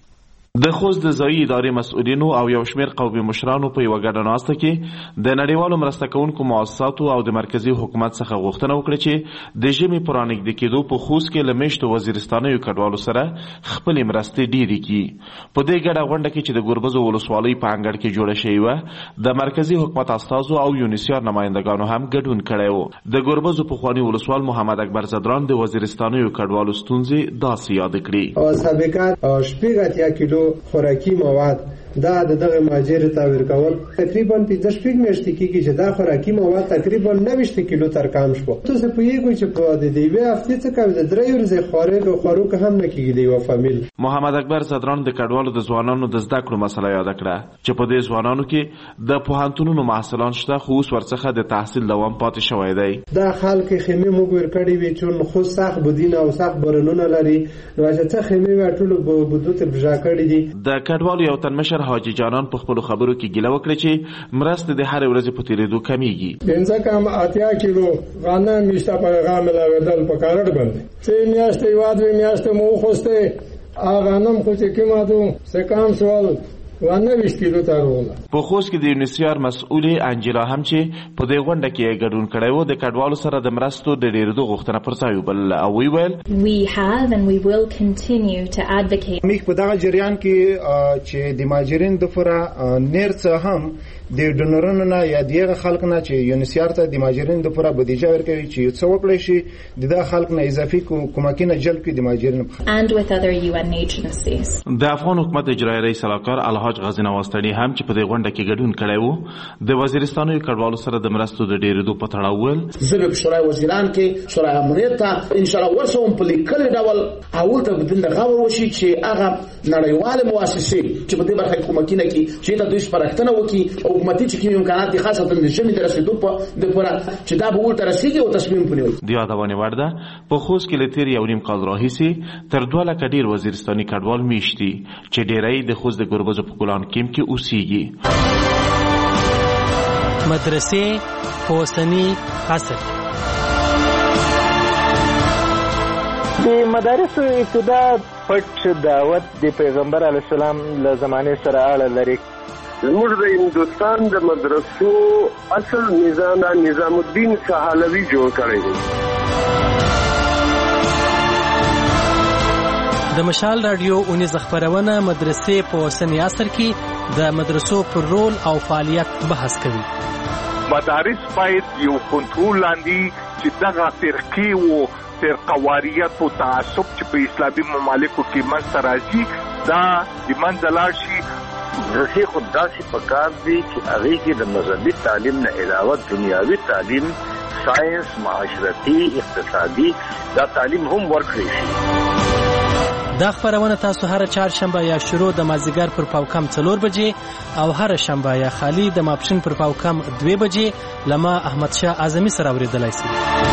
د خوست د ځایي ادارې مسؤلینو او یو شمېر قومي مشرانو په یوه ګډه ناسته کې د نړیوالو مرسته کوونکو مؤسساتو او د مرکزي حکومت څخه غوښتنه وکړه چې د ژمي په رانږدې کېدو په خوست کې له میشتو وزیرستانیو کډوالو سره خپلې مرستې ډېرې کړي. په دې ګډه غونډه کې چې د ګوربزو ولسوالۍ په انګړ کې جوړه شوې وه د مرکزي حکومت استازو او یونیسیار نمایندګانو هم ګډون کړی و. د ګوربزو پخواني ولسوال محمد اکبر زدران د وزیرستانیو کډوالو ستونزې داسې یاد کړي. سابقات شپږ اتیا کیلو خوراکي مواد دا دغه ماجر ته ورکول تقریبا 15 میاشتې کېږي چې دا خوراکي مواد تقریبا 90 کیلو تر کم شو. تاسو په یوه چې په دې یوه هفته څخه د 3 ورځې خوراک هم نه کېږي د یو فامیل. محمد اکبر زدران د کډوالو د ځوانانو د زده کړو مسله یاد کړه چې په دې ځوانانو کې د پوهنتونونو محصلان شته خو اوس ورڅخه د تحصیل دوام پاتې شوی دی. دا خلک خیمه موږ ورکړې وي چې خو سخت بودین او سخت برنونه لري نو چې خیمه ټول بودوت بجا کړې دي. د کډوالو یو تن مشر حاجی جانان په خپل خبرو کې ګیله وکړه چې مرسته د هر ورځې په تیریدو کمیږي. پنځه کم اتیا کیلو غنم میشته په غا ملاویدل په کارډ باندې چې میاشتې وادوي میاشتې مو خوسته غنم خو چې کمادو سکام سوال وانه 20 کیلو تاروله. په خوست کې د یونیسیار مسؤلې انجلا هم چې په دې غونډه کې ګډون کړی و د کډوالو سره د مرستو د ډیرېدو غوښتنه پر ځای وبلله او ویل we have and we will continue to advocate. موږ په دغه جریان کې چې د ماجرین د فره نرڅ هم د ډونرونو نه یا دیغه خلک نه چې یونیسیار ته د ماجرین د فره بودیجه ورکوي چې څو وکړي شي د خلک نه اضافي کومکینه جلب کړي د ماجرین and with other UN agencies. د افغان حکومت اجرایي رئیس سلاکار الحاج غازی نواستړي هم چې په دې غونډه کې ګډون کړی وو د وزیرستانو کډوالو سره د مرستو د ډیرېدو په تړاو ول زه په شورای وزیران کې شورای امنیت ته ان شاء الله ورسوم په لیکل ډول اول ته بدل د غوړ وشي چې هغه نړیواله مؤسسې چې په دې برخه کې کومکینه کوي چې دا دوی سپارښتنه وکړي او حکومتي چې کوم امکانات دي خاصه د ژمي د رسیدو په د پوره چې دا به ورته رسیدي او تصمیم پنیوي. د یادونه ورده په خوست کې لتیر یو نیم کال راهیسي تر 2 لک ډیر وزیرستاني کډوال میشتي چې ډیرای د خوست د ګوربزو په ګلان کې اوسېږي. مدرسې په اوسني عصر د مدارسو ابتدا پټ دعوت د پیغمبر علیه السلام له زمانې سره اړه لري. زموږ د هندوستان د مدرسو اصل نظام الدین سهالوي جوړ کړی دی. د مشال رادیو اونیز خبرونه مدرسې په اوسني عصر کې د مدرسو پر رول او فعالیت بحث کوي. مدارس باید یو کنټرول لاندې چې دغه فرقې و فرقواریت او تعصب چې په اسلامي ممالکو کې منځته راځي دا د منځه لاړ شي. رسي خود داسې پکار دي چې هغه کې د مذهبي تعلیم نه علاوه دنیاوي تعلیم، ساينس، معاشرتي، اقتصادي دا تعلیم هم ورکړي شي. دا خبرونه تاسو هر چهارشنبه یا شروع د مازیګر پر پاوکم 4 بجې او هر شنبه یا خالی د ماپښین پر پاوکم 2 بجې لما احمد شاه اعظمي سره اوریدلای شئ.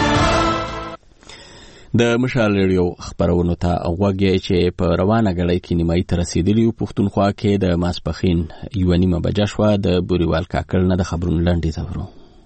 د مشال ریډیو خبرونو ته غوږی چې په روانه غړۍ کې نیمایي تر رسیدلی پښتونخوا کې د ماسپخین 1:30 بجې شو. د بوریوال کاکړ نه د خبرونو لاندې زورو.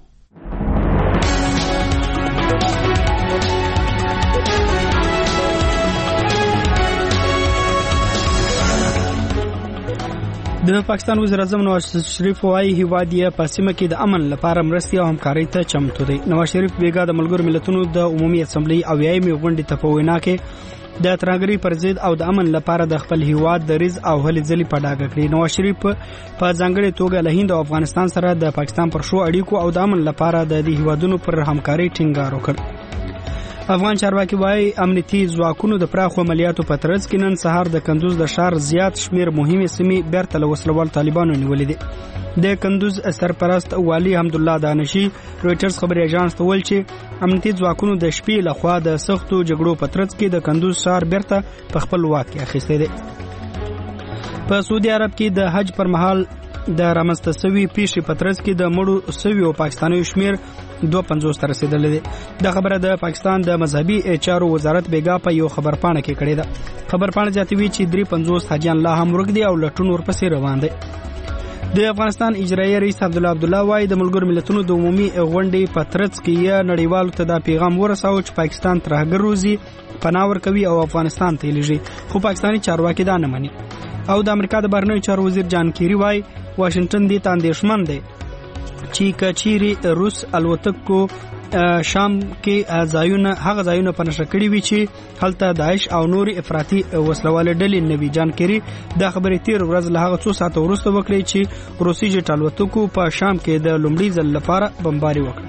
د پاکستان وزیر اعظم نواز شریف وايي هیواد یې په سیمه کې د امن لپاره مرستې او همکارۍ ته چمتو دی. نواز شریف بیګا د ملګرو ملتونو د عمومي اسمبلی او یایمې غونډې ته په وینا کې د ترهګرۍ پر ضد او د امن لپاره د خپل هیواد د ریز او هلې ځلې په ډاګه کړی. نواز شریف په ځانګړې توګه له هند او افغانستان سره د پاکستان پر شو اړیکو او د امن لپاره د دې هیوادونو پر همکارۍ ټینګار وکړ. افغان چارواکي وايي امنیتي ځواکونو د پراخو عملیاتو په ترڅ کې نن سهار د کندوز د ښار زیات شمیر مهمه سیمې بیرته له وسلوال طالبانو نیولې دي. د کندوز سرپرست والي حمدالله دانشي رويټرز خبري اژانس ته ویل چې امنیتي ځواکونو د شپې لخوا د سختو جګړو په ترڅ کې د کندوز ښار بیرته په خپل واک کې اخیستی دی. په سعودي عرب کې د حج پر مهال د رامنځته شوي پیښې په ترڅ کې د مړو شویو پاکستانیو شمیر 250 ته رسیدلی دی. دا خبره د پاکستان د مذهبي چارو وزارت بیګا په یو خبرپاڼه کې کړې ده. خبرپاڼه زیاتوي چې 350 حاجیان لا هم ورک دي او لټون ورپسې روان دي. د افغانستان اجرایي رئیس عبدالله وايي د ملګرو ملتونو د عمومي غونډې په ترڅ کې یې نړیوالو ته دا پیغام ورساوه چې پاکستان ترهګر روزي، پناه ورکوي او افغانستان ته لیږي، خو پاکستاني چارواکي دا نه مني. او د امریکا د بهرنیو چارو وزیر جان کیری وايي واشنگټن دې ته اندېښمن دی چې کچيري روس الوتکو شام کې هغه ځایونه په نشه کړی وي چې هلته داعش او نوري افراطي وسلواله ډلې نوي. جان کیری دا خبرې تیر ورځ له هغه څو ساعته وروسته وکړي چې روسي جټ الوتکو په شام کې د لومړي ځل لپاره بمباري وکړه.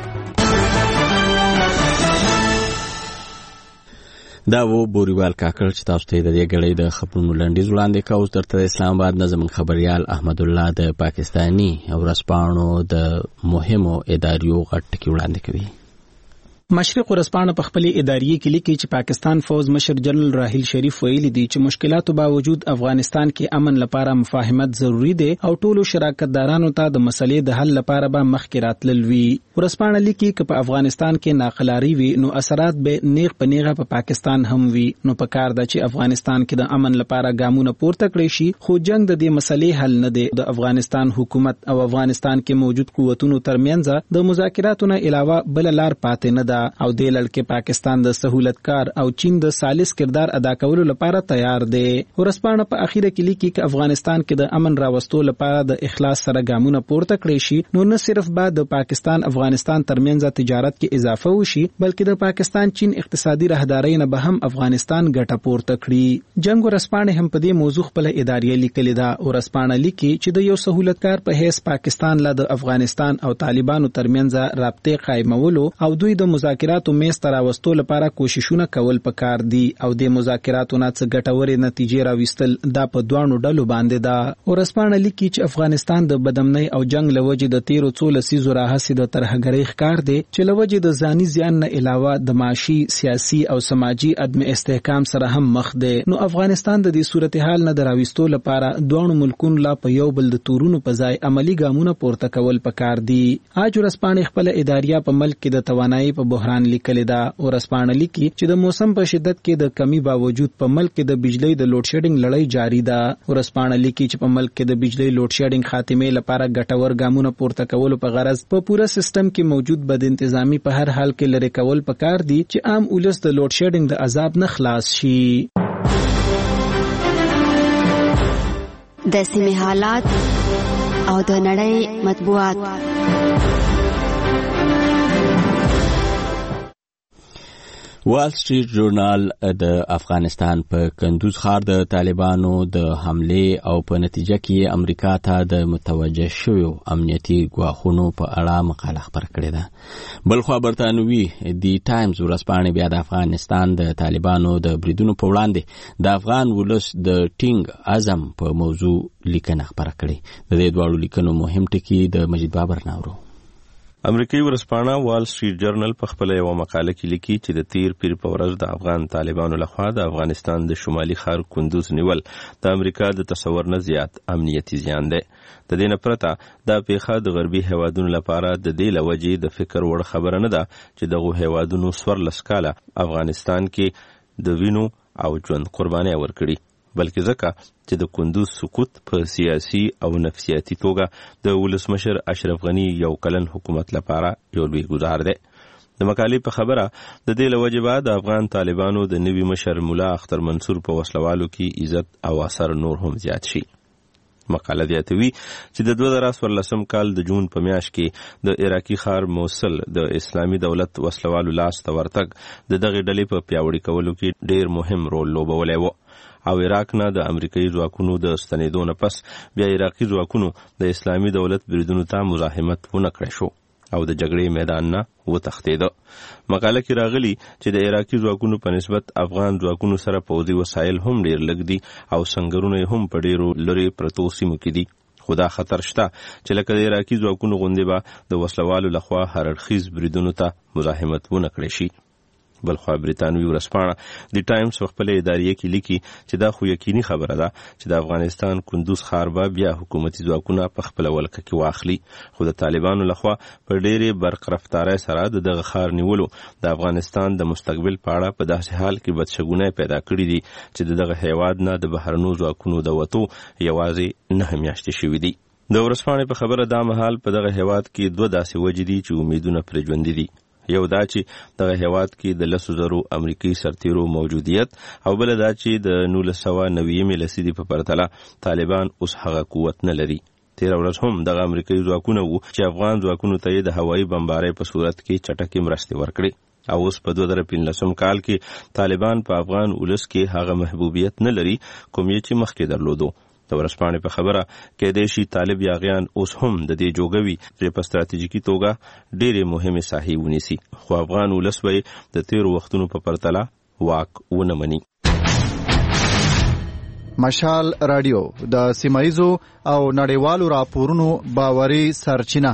دا و بوریوال کاکړ چې تاسو ته د دې غړې د خبرونو لنډیز وړاندې کوو. درته اسلام آباد نظم خبريال احمد الله د پاکستانی ورځپاڼو د مهمو اداریو غټ کې وړاندې کوي. مشرق ورځپاڼه په خپل اداري کې لیکي چې پاکستان فوز مشر جنرال راحیل شریف ویلي دی چې مشکلاتو باوجود افغانستان کې امن لپاره مفاهمت ضروری دی او ټولو شراکتدارانو ته د مسلې د حل لپاره به مخکې راتلل وي. ورځپاڼه لیکي چې په افغانستان کې ناقلاری وي نو اثرات به نیغ په نیغه په پاکستان هم وي. نو په کار ده چې افغانستان کې د امن لپاره ګامونه پورته کړی شي، خو جنگ د دې مسلې حل نه دی. د افغانستان حکومت او افغانستان کې موجود قوتونو ترمنځ د مذاکراتو نه علاوه بل لار پاتې نه ده او د لړکې پاکستان د سہولتکار او چین د سالس کردار ادا کولو لپاره تیار دی. ورځپاڼه په اخیره کې لیکي چې افغانستان کې د امن راوستو لپاره د اخلاص سره ګامونه پورته کړی شي نو نه صرف بعد د پاکستان افغانستان ترمنځ تجارت کې اضافه وشي بلکې د پاکستان چین اقتصادي راهداري نه به هم افغانستان ګټه پورته کړي. جنگ ورځپاڼه هم په دې موضوع خپل اداري لیکلې ده. ورځپاڼه لیکي چې د یو سہولتکار په هیڅ پاکستان له د افغانستان او طالبانو ترمنځ رابطه قائمولو او دوی د مذاکراتو میز ته راوستو لپاره کوششونه کول پکار دي او د مذاکراتو نه څه ګټورې نتیجې راوستل دا په دوانو ډلو باندې ده. ورځپاڼه لیکي چې افغانستان د بدامنۍ او جنگ لوجې د 13 لسیزو راهسې د ترهګرۍ ښکار دی چې لوجې د ځاني زیان نه علاوه د معاشي، سیاسي او سماجی عدم استحکام سره هم مخ دی. نو افغانستان د دې صورتحال نه دراوستو لپاره دوه ملکونو لا په یو بل د تورونو په ځای عملی ګامونه پورته کول پکار دي. اج ورځپاڼه خپل اداریا په ملک کې د توانایي په بحران لیکل دا. ورځپاڼه لیکي چې د موسم په شدت کې د کمی باوجود په ملک کې د بجلی د لوډ شیډینګ لړۍ جاری ده. ورځپاڼه لیکي چې په ملک کې د بجلی لوډ شیډینګ خاتمه لپاره ګټور ګامونه پورته کول په غرض په پوره سیستم کې موجود بد انتظامی په هر حال کې لری کول پکار دي چې عام ولس د لوډ شیډینګ د عذاب نه خلاص شي. د سیمه حالات او د نړۍ مطبوعات. وال سټریټ ژورنال د افغانستان په کندوز ښار د طالبانو د حمله او په نتیجه کې امریکا ته د متوجه شویو امنیتي ګواښونو په اړه مقاله خپره کړې ده. بل خوا برتانوي دی ټایمز ورځپاڼې بیا د افغانستان د طالبانو د بریدونو په وړاندې د افغان ولس د ټینګ عزم په موضوع لیکنه خپره کړې. د دې دواړو لیکنو مهم ټکي د مجید بابر ناورو. امریکایي ورځپاڼه وال سټریټ جرنل په خپل یو مقاله کې لیکي چې د تیر پیر په ورځ د افغان طالبانو لخوا د افغانستان د شمالي ښار کندوز نیول د امریکا د تصور نه زیات امنیتي زیان دی. د دې نه پرته دا پیښه د غربي هیوادونو لپاره د دې له وجې د فکر وړ خبره نه ده چې دغه هیوادونو 14 کاله افغانستان کې د وینو او ژوند قرباني ورکړي، بلکې ځکه چې د کندوز سقوط په سیاسي او نفسیاتي توګه د ولسمشر اشرف غنی یو کلن حکومت لپاره یو لوی ګزار دی. د مقالې په خبره د دې له وجې بعد د افغان طالبانو د نوي مشر مولا اختر منصور په وسلوالو کې عزت او اثر نور هم زیات شي. مقاله زیاتوي چې د 2014 کال د جون په میاشت کې د عراقي ښار موصل د اسلامي دولت وسلوالو لاس ته ورتګ د دغه ډلې په پیاوړي کولو کې ډیر مهم رول لوبولی و او عراق نه د امریکایي ځواکونو د ستنېدو نه پس بیا عراقي ځواکونو د اسلامي دولت بریدونو ته مزاحمت ونه کړی شو او د جګړې میدان نه وتښتېده. مقاله کې راغلي چې د عراقي ځواکونو په نسبت افغان ځواکونو سره پوځي وسایل هم ډیر لږ دي او سنگرونه هم په ډیرو لرې پرتو سیمو کې دي. خو دا خطر شته چې لکه د عراقي ځواکونو غوندې به د وسلوالو لخوا هر اړخیز بریدونو ته مزاحمت ونه کړی شي. بلخوا برتانوي ورځپاڼه دی ټایمز په خپل اداریه کې لیکي چې دا خو یقیني خبره ده چې د افغانستان کندوز ښار به بیا حکومتي ځواکونه په خپل ولکه کې واخلي، خو د طالبانو لخوا په ډېرې برق رفتارۍ سره د دغه ښار نیولو د افغانستان د مستقبل په اړه په داسې حال کې بدشګونی پیدا کړي دي چې د دغه هیواد نه د بهرنیو ځواکونو د وتو یوازې 9 میاشتې شوي دي. د ورځپاڼې په خبره دا مهال په دغه هیواد کې 2 داسې وجې دي چې امیدونه پرې ژوندي دي. یو دا چې دغه هیواد کې د 10,000 امریکایي سرتیرو موجودیت او بل دا چې د 1990 لسیدي په پرتله طالبان اوس هغه قوت نه لري. تیر ورځ هم دغه امریکایي ځواکونه وو چې افغان ځواکونو ته د هوایي بمبارۍ په صورت کې چټکې مرستې ورکړي او اوس په 2015 کال کې طالبان په افغان ولس کې هغه محبوبیت نه لري کوم چې مخکې درلودو. د ورځپاڼې په خبره کېدای شي طالب یاغیان اوس هم د دې جوګوي چې په ستراتیژیکي توګه ډېرې مهمې ساحې ونیسي، خو افغان ولس به د تیرو وختونو په پرتله واک ونه مني. مشال رادیو د سیمایزو او نړیوالو راپورونو باوري سرچینه.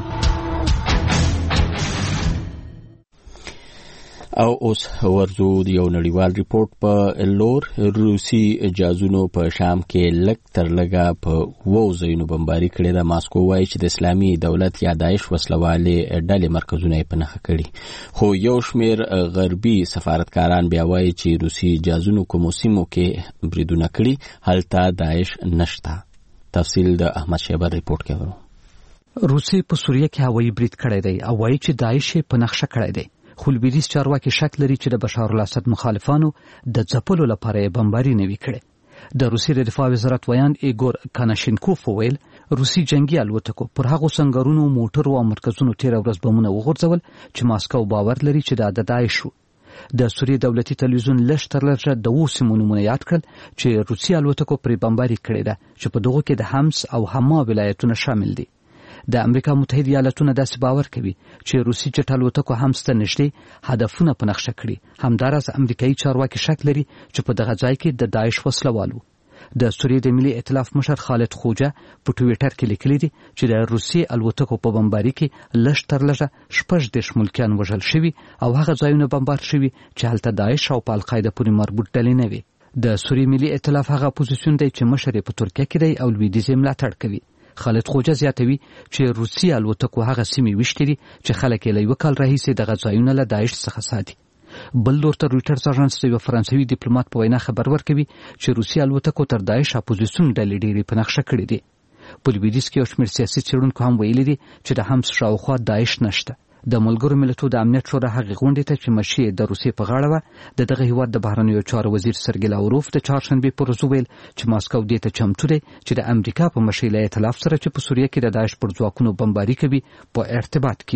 او اوس ورزو د یو نړیوال ریپورت په لور. روسي جازونو په شام کې لږ تر لږه په 2 ځایونو بمباري کړې ده. ماسکو وایي چې د اسلامي دولت یا داعش وسلوالې ډلې مرکزونه یې په نښه کړي، خو یو شمیر غربي سفارتکاران بیا وایي چې روسي جازونو کومو سیمو کې بریدونه کړي هلته داعش نشته. تفصیل د احمد شیبر ریپورت کې ورو. روسي په سوریه کې هوایي برید کړی دی او وایي چې داعش په نښه کړی دی. خو لویدیځ چارواکي شک لري چې د بشار الاسد مخالفانو د ځپلو لپاره یې بمباري نه وي کړې. د روسي د دفاع وزارت ویان ایګور کاناشینکوف وویل روسي جنگي الوتکو پر هغو سنگرونو موټرو او مرکزونو تیر ورځ بمونه وغورځول چې ماسکو باور لري چې دا د داعش وو. د سوریې دولتي تلویزیون لږ تر لږه د 2 سیمو نومونه یاد کړل چې روسي الوتکو پرې بمباري کړې ده چې په دغو کې د حمص او حما ولایتونه شامل دي. د امریکا متحده ایالاتونه داسې باور کوي چې روسي جټ الوتکو حمص ته نږدې هدفونه په نقشه کړي. همداراز امریکایي چارواکي شک لري چې په دغه ځای کې د داعش وسلوالو. د سوریې د ملي ائتلاف مشر خالد خوجه په ټویټر کې لیکلي دي چې د روسي الوتکو په بمباري کې لږ تر لږه 16 ملکیان وژل شوي او هغه ځایونه بمبار شوي چې هلته داعش او په القاعده پورې مربوط ډلې نه وي. د سوریې ملي ائتلاف هغه اپوزیسیون دی چې مشر په ترکیه کې دی او لویدیځ یې ملاتړ کوي. خالد خوجه زیاتوي چې روسي الوتکو هغه سیمې وشتي دي چې خلک یې له 1 کال راهیسې دغه ځایونه له داعش څخه ساتي. بل لور ته رویټرز اژانس د یو فرانسوي ډیپلوماټ په وینا خبر ورکوي چې روسي الوتکو تر داعش اپوزیسیون ډلې ډېرې په نقشه کړې دي. په لویدیځ کې یو شمېر سیاسي څېړونکو هم ویلي دي چې د حمص شاوخوا داعش نشته. د ملګرو ملتونو د امنیت شورا هغې غونډې ته چې مشر د روسیې په غاړه وه د دغه هیواد د بهرنیو چارو وزیر سرګی لاوروف د چهارشنبې پر ورځ وویل چې ماسکو دې ته چمتو دی چې د امریکا په مشر له ائتلاف سره چې په سوریه کې د داعش پر ځواکونو بمباري کوي په ارتباط کې وي.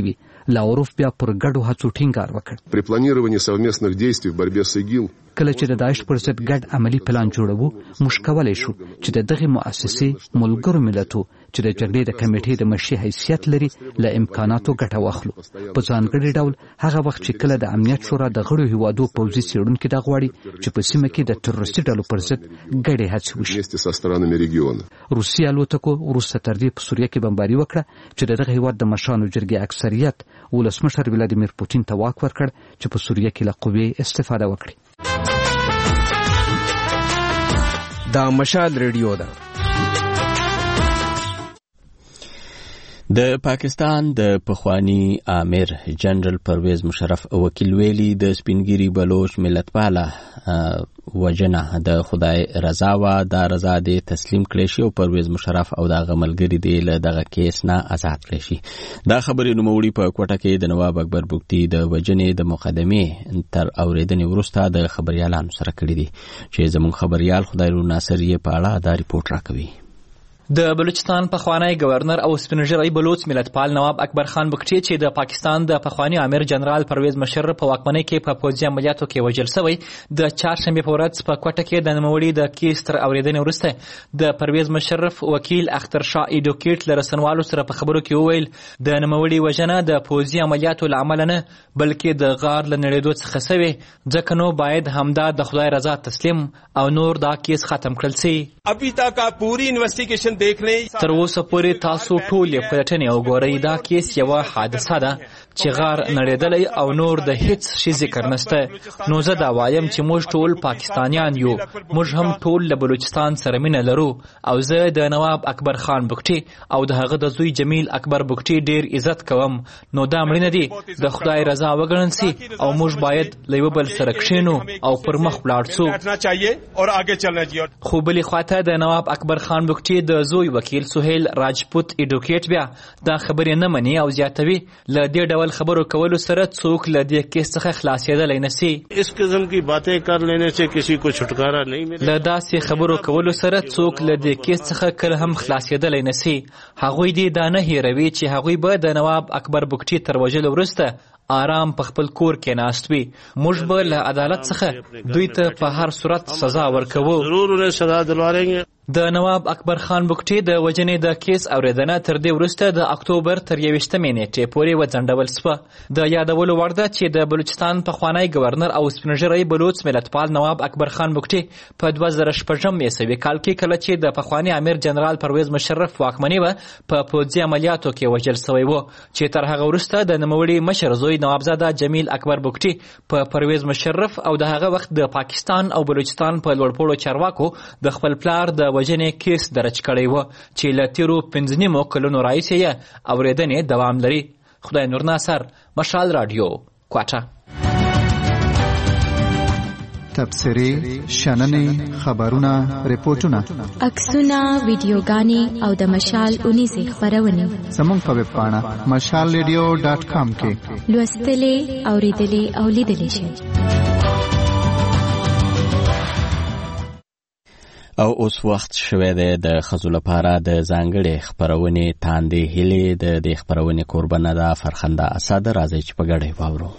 لاوروف بیا پر ګډو هڅو ټینګار وکړ. При планировании совместных действий в борьбе с ИГИЛ کله چې د داعش پر ضد ګډ عملی پلان جوړو موږ کولی شو چې د دغه مؤسسې ملګرو ملتو چې د جګړې د کمیټې د مشري حیثیت لري له امکاناتو ګټه واخلو. په ځانګړي ډول هغه وخت چې کله د امنیت شورا د غړو هیوادو پوځي څېړونکي دا غواړي چې په سیمه کې د تروریستي ډلو پر ضد ګډې هڅې وشي. روسي الوتکو وروسته تر دې په سوریه کې بمباري وکړه چې د دغه هیواد د مشرانو جرګې اکثریت ولسمشر ولادیمیر پوتین ته واک ورکړ چې په سوریه کې له قوې استفاده وکړي. دا مشال ریډیو ده. د پاکستان د پخوانی امیر جنرال پرویز مشرف وکیل ویلي د سپینګيري بلوچ ملتپاله وجنه د خدای رضا وا د رضا د تسلیم کړي شي او پرویز مشرف او د غملګری دی له دغه کیس نه آزاد کړي شي. دا خبرې نوموړي په کوټه کې د نواب اکبر بوکتی د وجنې د مقدمې تر اوریدنې وروسته د خبريالانو سره کړي دي چې زموږ خبريال خدای رو ناصر یې په اړه دا ریپورت راکوي. د بلوچستان پخوانی گورنر او سپینږیری بلوچ ملتپال نواب اکبر خان بکټي چې د پاکستان د پخوانی امیر جنرال پرویز مشرف په واکمنۍ کې په پوځي عملیاتو کې وژل شوی د چهارشنبه په ورځ په کوټه کې د نوموړي د کیس تر اوریدنې وروسته د پرویز مشرف وکیل اختر شاه ایډوکیټ له رسنوالو سره په خبرو کې وویل د نوموړي وژنه د پوځي عملیاتو له امله نه بلکې د غار له نړېدو څخه شوې ځکه نو باید همدا د خدای رضا تسلیم او نور دا کیس ختم کړل شي. ابھی تک پوری انویسټیګیشن تر اوسه پورې تاسو ټول یې پلټنې وګورئ. دا کیس یوه حادثه ده چې غار نړېدلی او نور د هیڅ شي ذکر نشته. نو زه دا وایم چې موږ ټول پاکستانیان یو، موږ هم ټول له بلوچستان سره مینه لرو او زه د نواب اکبر خان بکټي او د هغه د زوی جمیل اکبر بکټي ډیر عزت کوم. نو دا مړینه دي د خدای رضا وګڼل سي او موږ باید له یو بل سره کښینو او پر مخ ولاړ سو. خو بلې خواته د نواب اکبر خان بکټي د زوی وکیل سهیل راجپوت ایډوکیټ بیا دا خبرې نه مني او زیاتوي له دې ډول خبرو کولو سره څوک له دې کیس څخه خلاصېدلی نه سي. اس قسم کی باتیں کر لینے سے کسی کو چھٹکارا نہیں ملے. له داسې خبرو کولو سره څوک له دې کیس څخه کله هم خلاصېدلی نه سي. هغوی دې دا نه هیروي چې هغوی به د نواب اکبر بکټي تر وژلو وروسته آرام په خپل کور کې ناست وي. موږ به له عدالت څخه دوی ته په هر صورت سزا ورکوو. ضرور انہیں سزا دلواریں گے. د نواب اکبر خان بکټي د وژنې د کیس اوریدنه تر دې وروسته د اکتوبر تر 21مې نیټې پورې وځنډول شوه. د یادولو وړ ده چې د بلوچستان پخوانی گورنر او سپینږیری بلوچ ملتپال نواب اکبر خان بکټي په 2016 عیسوي کال کې کله چې د پخوانی امیر جنرال پرویز مشرف واکمني وه په پوځي عملیاتو کې وژل شوی و چې تر هغه وروسته د نوموړي مشر زوی نوابزاده جمیل اکبر بکټي په پرویز مشرف او د هغه وخت د پاکستان او بلوچستان په لوړپوړو چارواکو د خپل پلار د وژنې کیس درج کړی و چې له تیرو 15 کلونو راهیسې یې اورېدنې دوام لري. خدای نور ناصر، مشال رادیو، کوټه. تبصرې، شننې، خبرونه، ریپورتونه، عکسونه، ویډیوګانې او د مشال اونیزې خپرونې زموږ په ویب پاڼه mashalradio.com کې لوستلې، اورېدلې او لیدلې شئ. او اوس وخت شوی دی د ښځو لپاره د ځانګړې خپرونې تاندې هیلې. د دې خپرونې کوربنه ده فرخنده اسد. راځئ چې په ګډه یې واورو.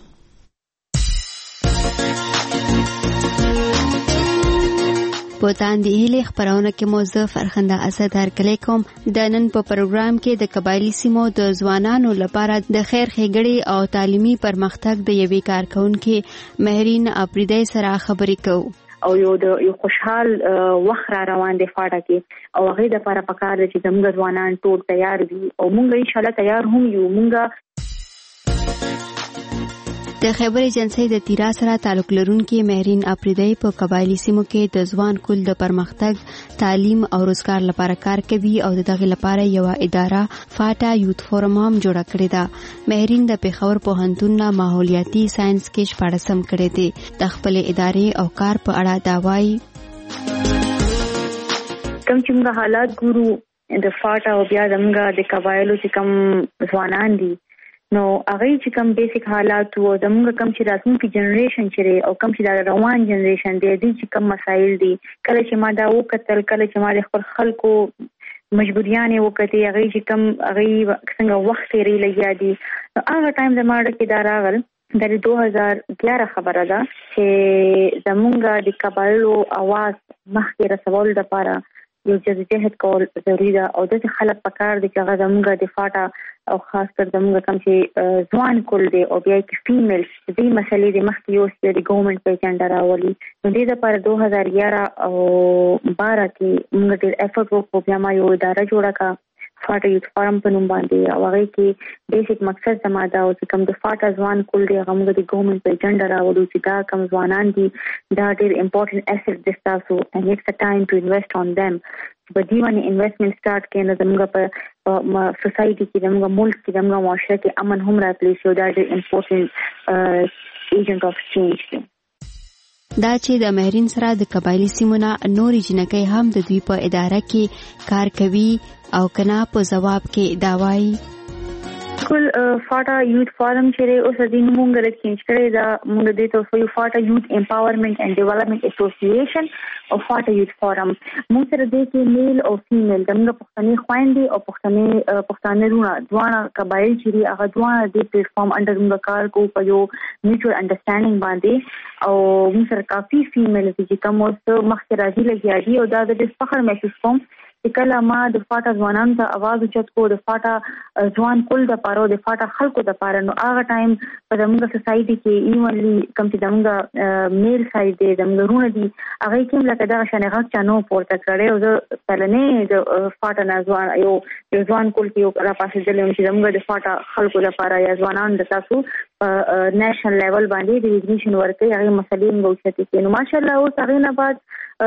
په تاندې هیلې خپرونه کې مو زه فرخنده اسد هرکلی کوم. د نن په پروګرام کې د قبایلي سیمو د ځوانانو لپاره د خیر ښېګړې او تعلیمي پرمختګ د یوې کارکونکې مهرین اپریدی سره خبرې کوو. او یو خوشحال وخت را روان دی فاټه کې او هغه د لپاره پکار دی چې زموږ ځوانان ټول تیار دي او موږ ان شاء الله تیار هم یو. موږ د خیبر ایجنسی د تیرا سره تعلق لرونکي مهرین اپریدی په قبایلی سیمو کې د ځوان کل د پرمختګ، تعلیم او روزګار لپاره کار کوي او دغه لپاره یو اداره فاټا یوت فورم هم جوړه کړې ده. مهرین د پیښور پوهنتون نه ماحولیاتي ساينس کې شپږم کړی دی. د خپل ادارې او کار په اړه دا وایي. کوم چې موږ حالات ګورو د فاټا او بیا زموږ د قبایلو چې کوم ځوانان دي نو هغه چې کوم بیسیک حالات وو زموږ کوم چې راتلونکي جنریشن چې او کوم چې د روان جنریشن دی چې کوم مسایل دي کله چې ما دا وکتل کله چې ما د خپل خلکو مجبوریانې وکړې هغه چې کوم هغه څنګه وخت یې لګیا دي هغه ټایم زموږ کې دا راغل د 2011 خبره ده چې زمونږ د قبایلو आवाज مخکې رسول لپاره یو جديجهد کول ضروري ده او د خلک پکار دي چې هغه زمونږ د فاټا او خاص کر زمونږ کوم چې ځوان کول دي او بیا کې فیمیل دې مسلې د مخکې یو د ګورنمنت په اجنډا راولي نو دې لپاره 2011 او 12 کې موږ ډېر افورت وکړو بیا ما یو اداره جوړه کا فاټا یوت فارم په نوم باندې او هغه کې بیسیک مقصد زما دا او چې کوم د فاټا ځوان کول دی هغه موږ د ګورنمنت په اجنډا راوړو چې دا کوم ځوانان دي دا ډېر امپورټنت اسټ دي تاسو and it's the time to invest on them په دې باندې انویسټمنټ سٹارټ کړي نو زموږ په سوسایټي کې زموږ ملک کې زموږ معاشره کې امن هم راځي شو دا ډېر امپورټنت ایجنټ اف چینج دی دا چې د مهرین سره د قبایلی سیمونه نورې جنکۍ هم د دوی په اداره کې کار کوي او کنا په جواب کې دا وایي کل فاټا یوت فارم چې اوس د دې موږ له چینج کړي دا موږ د ته یو فاټا یوت امپاورمنٹ اینڈ ډیولپمنٹ اسوسییشن او فاټا یوت فارم موږ سره د کې میل او فیمیل دغه پښتني خويندې او پښتانه رونه دوه قبایل چې هغه دوه د پلیټ فارم انډر موږ کار کوو په یو میوچوال انډرستانډینګ باندې او موږ سره کافي فیمیل چې کوم اوس مخکې راځي لګیږي او دا د فخر محسوس کوم چې کله ما د فاټا ځوانانو ته आवाज اوچت کو د فاټا ځوان کول د پاره د فاټا خلکو د پاره نو هغه ټایم په زموږ سوسایټي کې ایونلی کم چې زموږ میل سایډ دی زموږ رونه دي هغه کوم لکه دا شنه غږ چانو پورته کړي او د پلنې د فاټا نازوان یو ځوان کول کې یو را پاسې دلم چې زموږ د فاټا خلکو د پاره یا ځوانان د تاسو نېشنل لیول باندې د ریګنیشن ورکړي هغه مسلې موجوده دي نو ماشاءالله اوس هغه نه بعد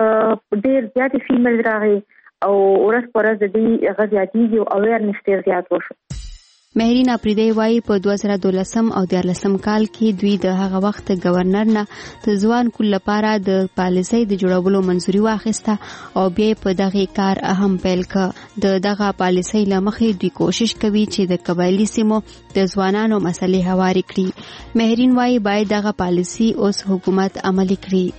ډېر زیات فیمیل راغی او ورځ پر ورځ د دې غزياتي او اویرنس ډېر زیات وشو مهرین اپریدی وايي په 2012 او 2013 کال کې دوی د هغه وخت گورنر نه د ځوان کول لپاره د پالیسۍ د جوړولو منځوري واخیسته او بیا په دغه کار اهم پیل کړ د دغه پالیسۍ لمخې دوی کوشش کوي چې د قبایلی سیمو د ځوانانو مسلې هواري کړي مهرین وايي باید دغه پالیسۍ اوس حکومت عملي کړي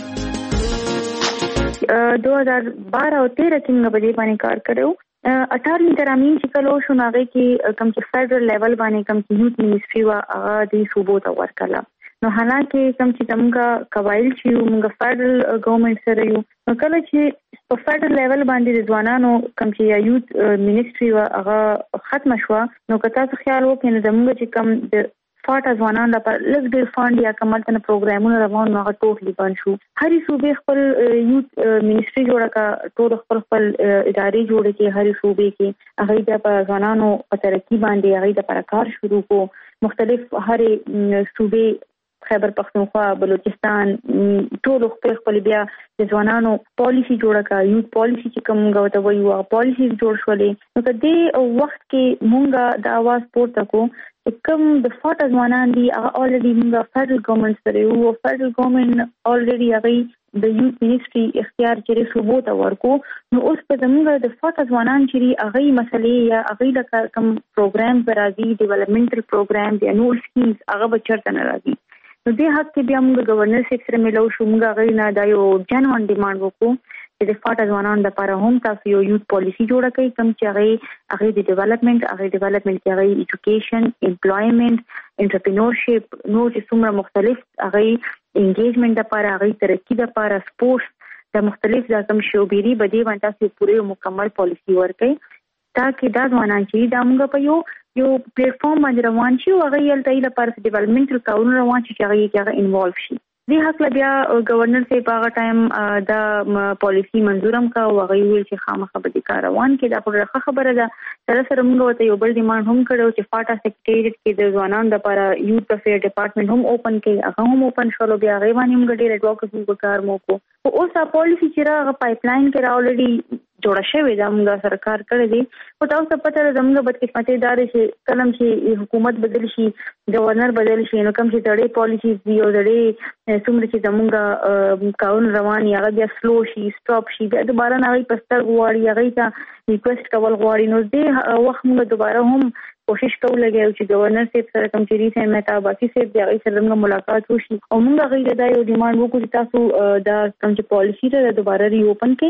2012 او 13 کې موږ په دې باندې کار کړو 18 ترامین چې کلو شو ناغه کې کم چې فدرل لیول باندې کم چې یوت منیسټری وا هغه د صوبو ته ورکړه نو حالانکه کم چې زموږ قبایل چې موږ فدرل ګورنمنت سره یو نو کله چې په فدرل لیول باندې د ځوانانو کم چې یوت منیسټری وا هغه ختم شو نو کته څه خیال وکړي نو زموږ چې کم د فاټا ځوانان لپاره لږ ډېر فاند یا کومل تنه پروګرامونه روان هغه ټوټلی بند شو هرې صوبې خپل یوت منیسټری جوړه کا ټول خپل ادارې جوړې کې هرې صوبې کې هغه د ځوانانو په ترقی باندې هغه د پرکار شروع کو مختلف هرې صوبې خیبر پختونخوا بلوچستان ټول خپل بیا د ځوانانو پالیسی جوړه کا یوت پالیسی چې کوم غوته وایو پالیسی جوړ شولې نو کدی وخت کې مونږه د आवाज پورته کو کوم د فاټا ځوانان دي هغه اولریډي موږ فدرل ګورنمنت سره یو فدرل ګورنمنت اولریډي هغه د یوت منیسټری اختیار کړي صوبو ته ورکو نو اوس په زموږ د فاټا ځوانان چې هغه مسلې یا هغه د کوم پروګرام راځي ډیولپمنټل پروګرام دی نو سکیمز هغه بچرته نه راځي نو د حق کې بیا موږ گورنر سره ملو شو موږ غوښنه نه دا یو جنوان ډیماند وکړو چې د فاټا ځوانانو لپاره هم تاسو یو یوت پالیسی جوړه کړئ کوم چې هغه د ډیولپمنٹ کې هغه ایجوکیشن امپلویمنت انټرپرینورشپ نو چې څومره مختلف هغه انګیجمنٹ لپاره هغه ترقی لپاره سپورټس د مختلف ځکم شوبېری بده باندې تاسو پوره مکمل پالیسی ورکړئ تاکي دا ځوانان چې دا موږ په یو پلیټ فارم باندې روان شي او هغه یل تایل لپاره ډیولپمنټل کارونه روان شي چې هغه انوالو شي دې حق بیا گورنر سے په هغه ټایم دا پالیسی منظورم کا او هغه ویل چې خامخا به د کار روان کې دا پرخه خبره ده سره سره موږ ته یو بل ډیماند هم کړو چې فاټا سیکریټریټ کې د ځوانانو لپاره یوت افیر ډپارټمنټ هم اوپن کړي هغه هم اوپن شول بیا هغه باندې موږ ډېر اډوکیسي وکړ مو کو او اوس پالیسی چې راغه پایپلاین کې راولډي جوړه شوې ده موږ سرکار کړی دی او تاسو پته ده موږ بدقسمتي دار شي کلم چې حکومت بدل شي گورنر بدل شي نو کوم چې دړې پالیسیز دی او دړې څومره چې زموږ قانون روان یا بیا سلو شي سټاپ شي بیا دوباره نه پستر غواړي هغه ته ریکوست کول غواړي نو دې وخت موږ دوباره هم کوشش کوو لګیو چې گورنر صاحب سره کوم چې ریسه مهتا باقي صاحب دی هغه سره موږ ملاقات وشي او موږ هغه دا یو ډیماند وکړو چې تاسو دا کوم چې پالیسی ته دوباره ری اوپن کړئ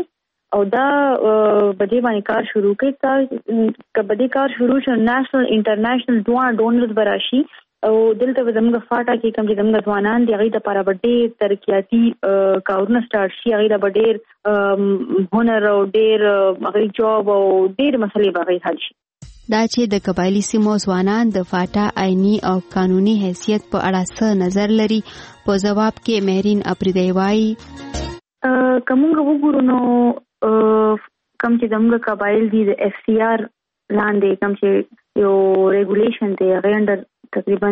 او دا بده باندې کار شروع کړي تا بده کار شروع شو نېشنل انټرنیشنل ډونرز براشي او دلته زموږ فاټا کې کوم چې زموږ ځوانان دی هغه د لپاره ډېر ترقیاتي کارونه سٹارټ شي هغه د ډېر هنر او ډېر هغه جاب او ډېر مسلې به حل شي دا چې د قبایلی سیمو ځوانان د فاټا آئینی او قانوني حیثیت په اړه څه نظر لري په جواب کې مهرین اپریدی وایي کومه وګورو نو کوم چې زموږ قبایل دي د اف سی آر لاندې کوم چې یو ریګولیشن دی هغه اندر تقریبا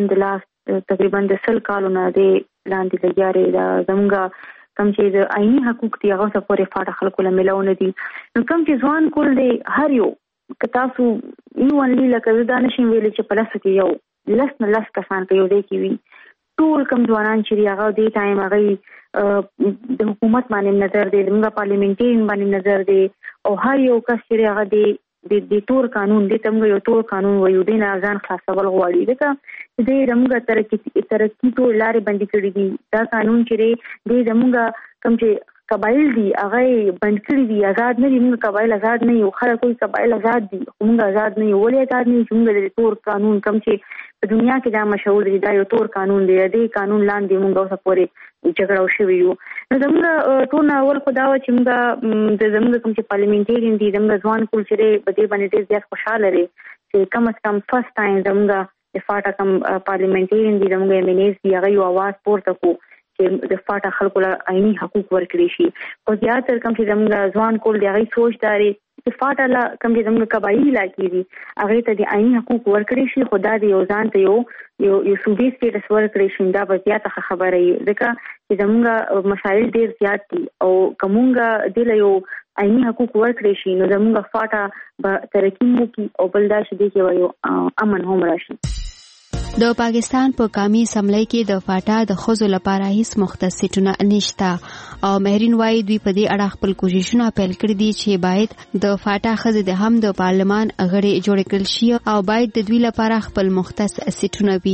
د 100 کالونه دی لاندې لګیاري دا زموږ کوم چې د آئینی حقوق دی هغه څخه پورې فاټا خلکو له ملونه دي نو کوم چې ځوان کول دی هر یو کتاسو یو انلی لکه دا نشي ویل چې په لاسه کې یو لس کسان په یو دی کې وي ټول کوم ځوانان چې هغه دی ټایم هغه د حکومت باندې نظر دی موږ پارلیمنټین باندې نظر دی او هر یو کس چې هغه دی د تور قانون د تمغه یو تور قانون ویو دین ځان خلاصول غواړي دغه د رمغه ترقی ټول لارې بندي کړې دي دا قانون چې د رمغه کوم چې قبایل دي هغه بند کړی دي آزاد نه دي موږ قبایل آزاد نه یو خلک کوئی قبایل آزاد دي موږ آزاد نه یو ولې آزاد نه یو موږ د تور قانون کوم چې په دنیا کې دا مشهور دی دا یو تور قانون دی د قانون لاندې موږ اوسه پورې جګړه وشوي یو نو زموږ ټول اول خداوا چې موږ د زموږ کوم چې پارلیمنټرین دي زموږ ځوان کول چې په دې باندې ډېر زیات خوشاله لري چې کم از کم فرست ټایم زموږ د فاټا کوم پارلیمنټرین دي زموږ ایم ان ایز دی هغه یو आवाज پورته کو چې د فاټا خلکو له آئینی حقوق ورکړي شي او زیاتره کوم چې زموږ ځوان کول دی هغه سوچ داري چې فاټا لا کوم چې زموږ قبایلی علاقې دي هغه ته د آئینی حقوق ورکړي شي خدا دې یو ځان ته یو صوبې سټیټس ورکړي شي دا به زیاته خبره وي ځکه چې زموږ مسایل ډېر زیات دي او کومه د یو آئینی حقوق ورکړي شي نو زموږ فاټا به ترقی وکړي او بل دا شي چې یو امن هم راشي د پاکستان په قومي اسمبلی کې د فاټا د ښځو لپاره هیڅ مختص سیټونه نشته او مهرین وایي دوی په دې اړه خپل کوششونه پیل کړي دي چې باید د فاټا ښځې د هم د پارلمان غړي جوړ کړل شي او باید د دوی لپاره خپل مختص سیټونه وي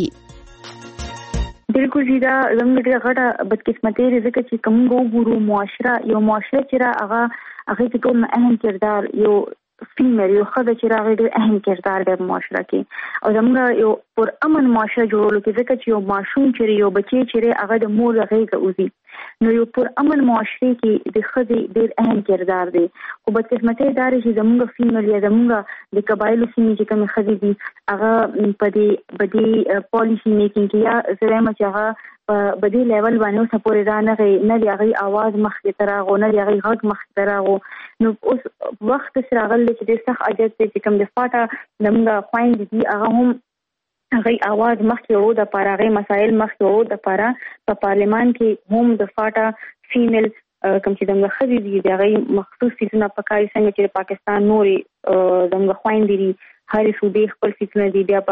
بالکل دا زموږ ډېر غټه بدقسمتي لري ځکه چې کوم وګورو معاشره چې هغه چې ټول اهم کردار یو فیمل یو خدای چې راغی ډېر اهم کردار دی معاشره کې او زموږ یو پر امن معاشره جوړولو کې ځکه چې یو ماشوم چې یو بچی چې هغه د مور غېږه اوزي نو یو پر امن معاشره کې د خدای ډېر اهم کردار دی خو بدقسمتي دا لري چې زموږ فیمل یا زموږ د قبایلو سیمې چې کوم خدای دي هغه په دې پالیسی میکینګ کې یا زرمه چې هغه په بدی لیول باندې سپورې را نه دی هغه आवाज مخکې تراغو نه دی هغه غږ مخکې تراغو نو اوس وخت سره غل چې د صح اجازه چې کوم د فاټا زموږ خويند دي هغه هم هغه आवाज مخکې ورو د پاره مسائل مخکې ورو د پاره په پارلمان کې هم د فاټا فیمیل کوم چې دغه خدي دي هغه مخصوص سیټونه پکای څنګه چې پاکستان نوري دغه خويند دي هر صوبې خپل سیټونه دي بیا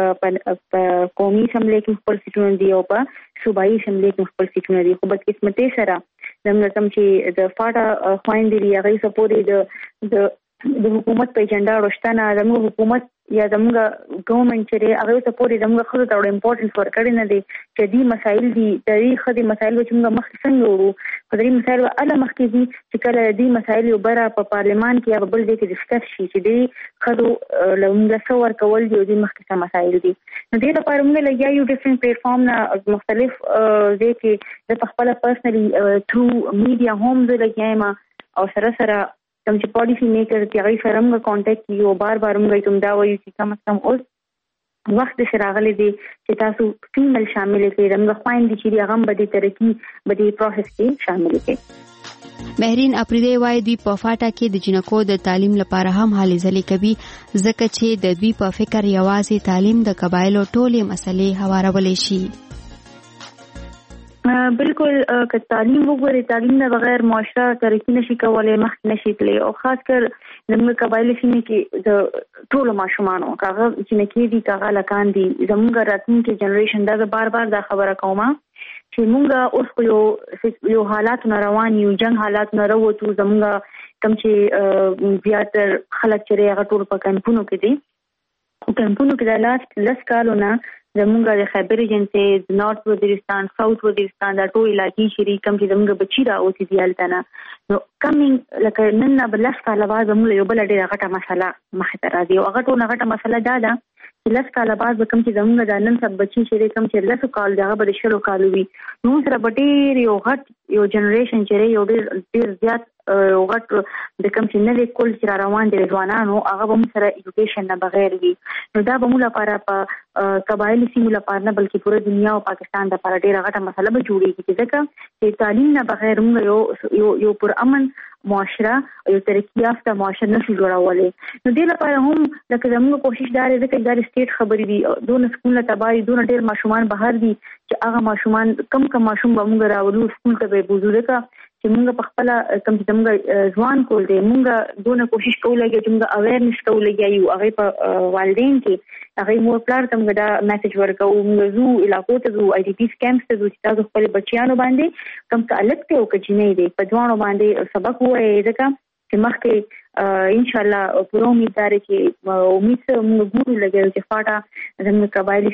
په قومي اسمبلی کې خپل سیټونه دي او په صوبایي اسمبلی کې خپل سیټونه دي خو بدقسمتي سره زموږ کوم چې د فاټا خويند دي هغه سپورې د حکومت په ایجنډا روشتنه زموږ حکومت یا زموږ ګورنمنت چې هغه سپورې زموږ خلکو ته امپورټنس ورکړي نه دي چې دې مسایل دي د خدي مسایل چې موږ مخکې څنګه ورو په دې مسایل اله مخکې دي چې کله دې مسایل یو بره په پارلمان کې یا بل ځای کې ډسکس شي چې دې خدو لومړی څور کول دي د مخکې مسایل دي نو دې لپاره موږ لګیا یو ډیفرنٹ پلیټ فارم نه مختلف ځای کې د خپل پرسنلی تھرو میډیا هم زه لګیایم او سره کوم چې پالیسی میکر چې هغه سره موږ کانټیکټ کیو بار موږ کوم دا وایو چې کم از کم اوس وخت شراغلي دي چې تاسو فیمل شامل کړئ موږ خوایند چې هغه به د ترقی به د پروسس کې شامل کړئ مهرین اپریدی وایي دوی په فاټا کې د جنکو د تعلیم لپاره هم هلې ځلې کوي ځکه چې د دوی په فکر یوازې تعلیم د قبایلو ټولې مسلې هوارولې شي بالکل که تعلیم وګورئ تعلیم نه بغیر معاشره ترقی نشي کولای مخکې نشي تللی او خاص کر زموږ قبایلي سیمې کې د ټولو ماشومانو کاغه چې نکې دي کاغه لکان دي زموږ راتلونکي جنریشن دا بار دا خبره کومه چې موږ اوس یو حالات نه روان یو جنگ حالات نه وروتو زموږ کم چې بیا تر خلک چې هغه ټول په کمپونو کې دي او کمپونو کې د لاس کالونه زمونږ د خیبر ایجنسي د نارث وزیرستان ساوث وزیرستان دا ټول علاقې شری کم چې زمونږ بچی را اوسې دی التنه نو کمینګ لکه نن نه بلس کاله بعد زمونږ یو بل ډیره غټه مسله مخ ته راځي او هغه ټول غټه مسله دا ده چې لس کاله بعد به کوم چې زمونږ د نن سب بچی شری کم چې لس کال دغه به شلو کال وي نو سره ډیر یو غټ یو جنریشن چې یو ډیر زیات غټ د کوم چې نوې کول چې روان دي ځوانانو هغه به موږ سره ایجوکیشن نه بغیر وي نو دا به موږ لپاره په قبایلی سیمو لپاره نه بلکې پوره دنیا او پاکستان لپاره ډیره غټه مسله به جوړیږي ځکه چې تعلیم نه بغیر موږ یو پر امن معاشره یو ترقی یافته معاشره نشو جوړولای نو دې لپاره هم لکه زموږ کوشش دا دی چې د سټیټ خبرې دي دون سکول ته تباہي دون ډیر ماشومان بهر دي چې هغه ماشومان کم ماشوم به موږ راوړو سکول ته به بوزو ځکه چې موږ په خپل کم چې موږ ځوان کول دي موږ دونه کوشش کولای چې موږ اویرنس کولای یو هغه په والدین کې هغه مور پلار ته موږ دا میسج ورکو موږ زو علاقو ته زو آی ډی پی کیمپس ته زو چې تاسو خپل بچیانو باندې کم ته الګ ته او کچینې دي په ځوانو باندې سبق وایي ځکه چې مخکې ان شاء الله پوره امید لري چې امید موږ ګورو لګي چې فاټا زموږ قبایلی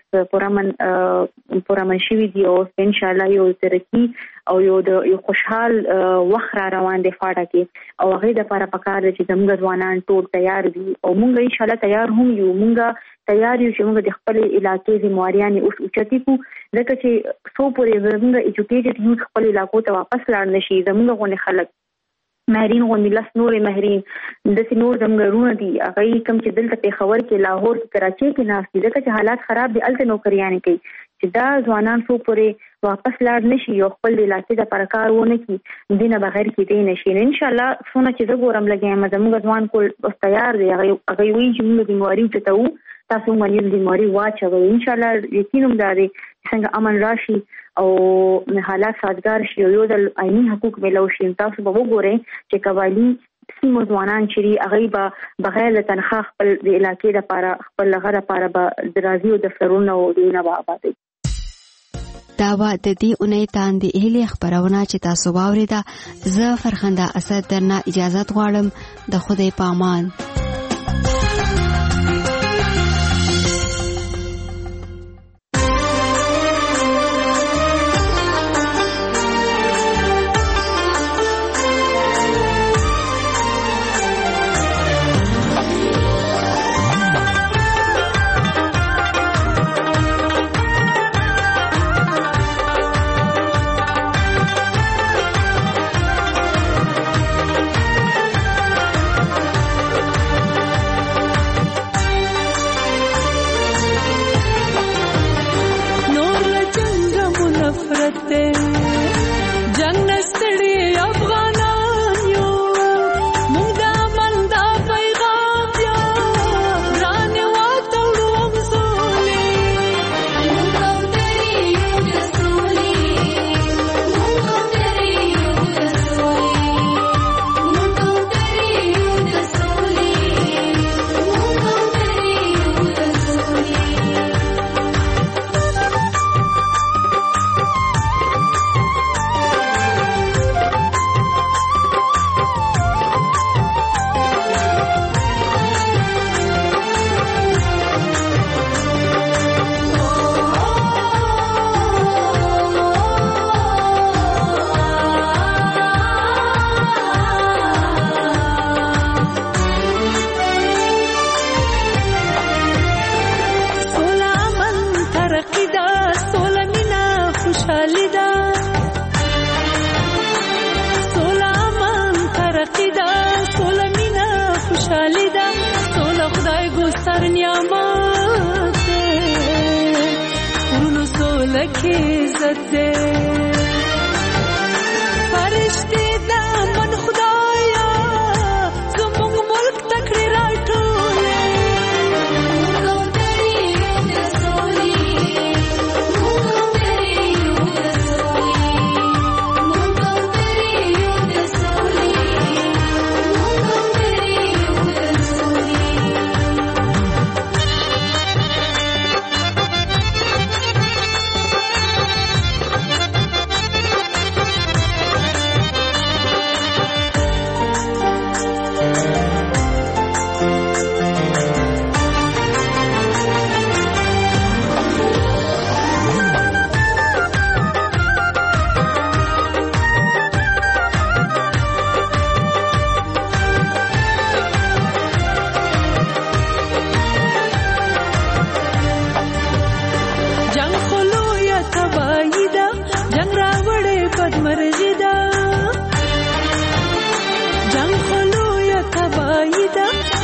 سیمې پورامن شوي دي او ان شاء الله یو ترقی او یو خوشحال وخت را روان دی فاټا کې او هغه د لپاره پکار دي چې زموږ ځوانان ټول تیار دي او موږ ان شاء الله تیار هم یو موږ تیار یو چې موږ د خپل علاقې ذمہواریانه اوس اوچتي کو ځکه چې سو پورې زموږ ایجوکیټډ یوث خپل علاقو ته واپس لاړ نشي زموږ غونې خلک مهرین غونډې لاس نورې مهرین د سينور زمګرونه دي هغه کم چې دلته په خبر کې لاهور کې کراچي کې ناس دي ځکه چې حالات خراب دي الته نوکریان کوي چې دا ځوانان سو پورې واپس لاړ نشي یو خپل علاقې د پرکار ونه کی دینه بغیر کې دی نشي ان شاء الله څونه چې زګورم لګیم زموږ ځوان کول تیار دی هغه وی چې موږ د مواري ته وو تاسو باندې د مواري واچو ان شاء الله یقینم داري څنګه امن راشي او حالات سازگار شي یو د عیني حقوق ملو شي تاسو به وګورئ چې قبایلی سیمو ځوانان چې هغه به بغیر د تنخواه خپل د علاقې لپاره خپل لغه لپاره به درازي او دفترونه او دینه به آبادي دا و د دې اونۍ تاندې اهلي خبرونه چې تاسو واوریدا زه فرخنده اسد درنه اجازه غواړم د خدای په امان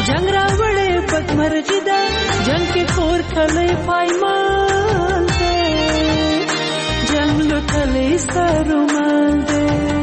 جنگ راوړې بدمرغي ده جنگ کې خور کلی پایمان ده جنگ لوټلې سرومان ده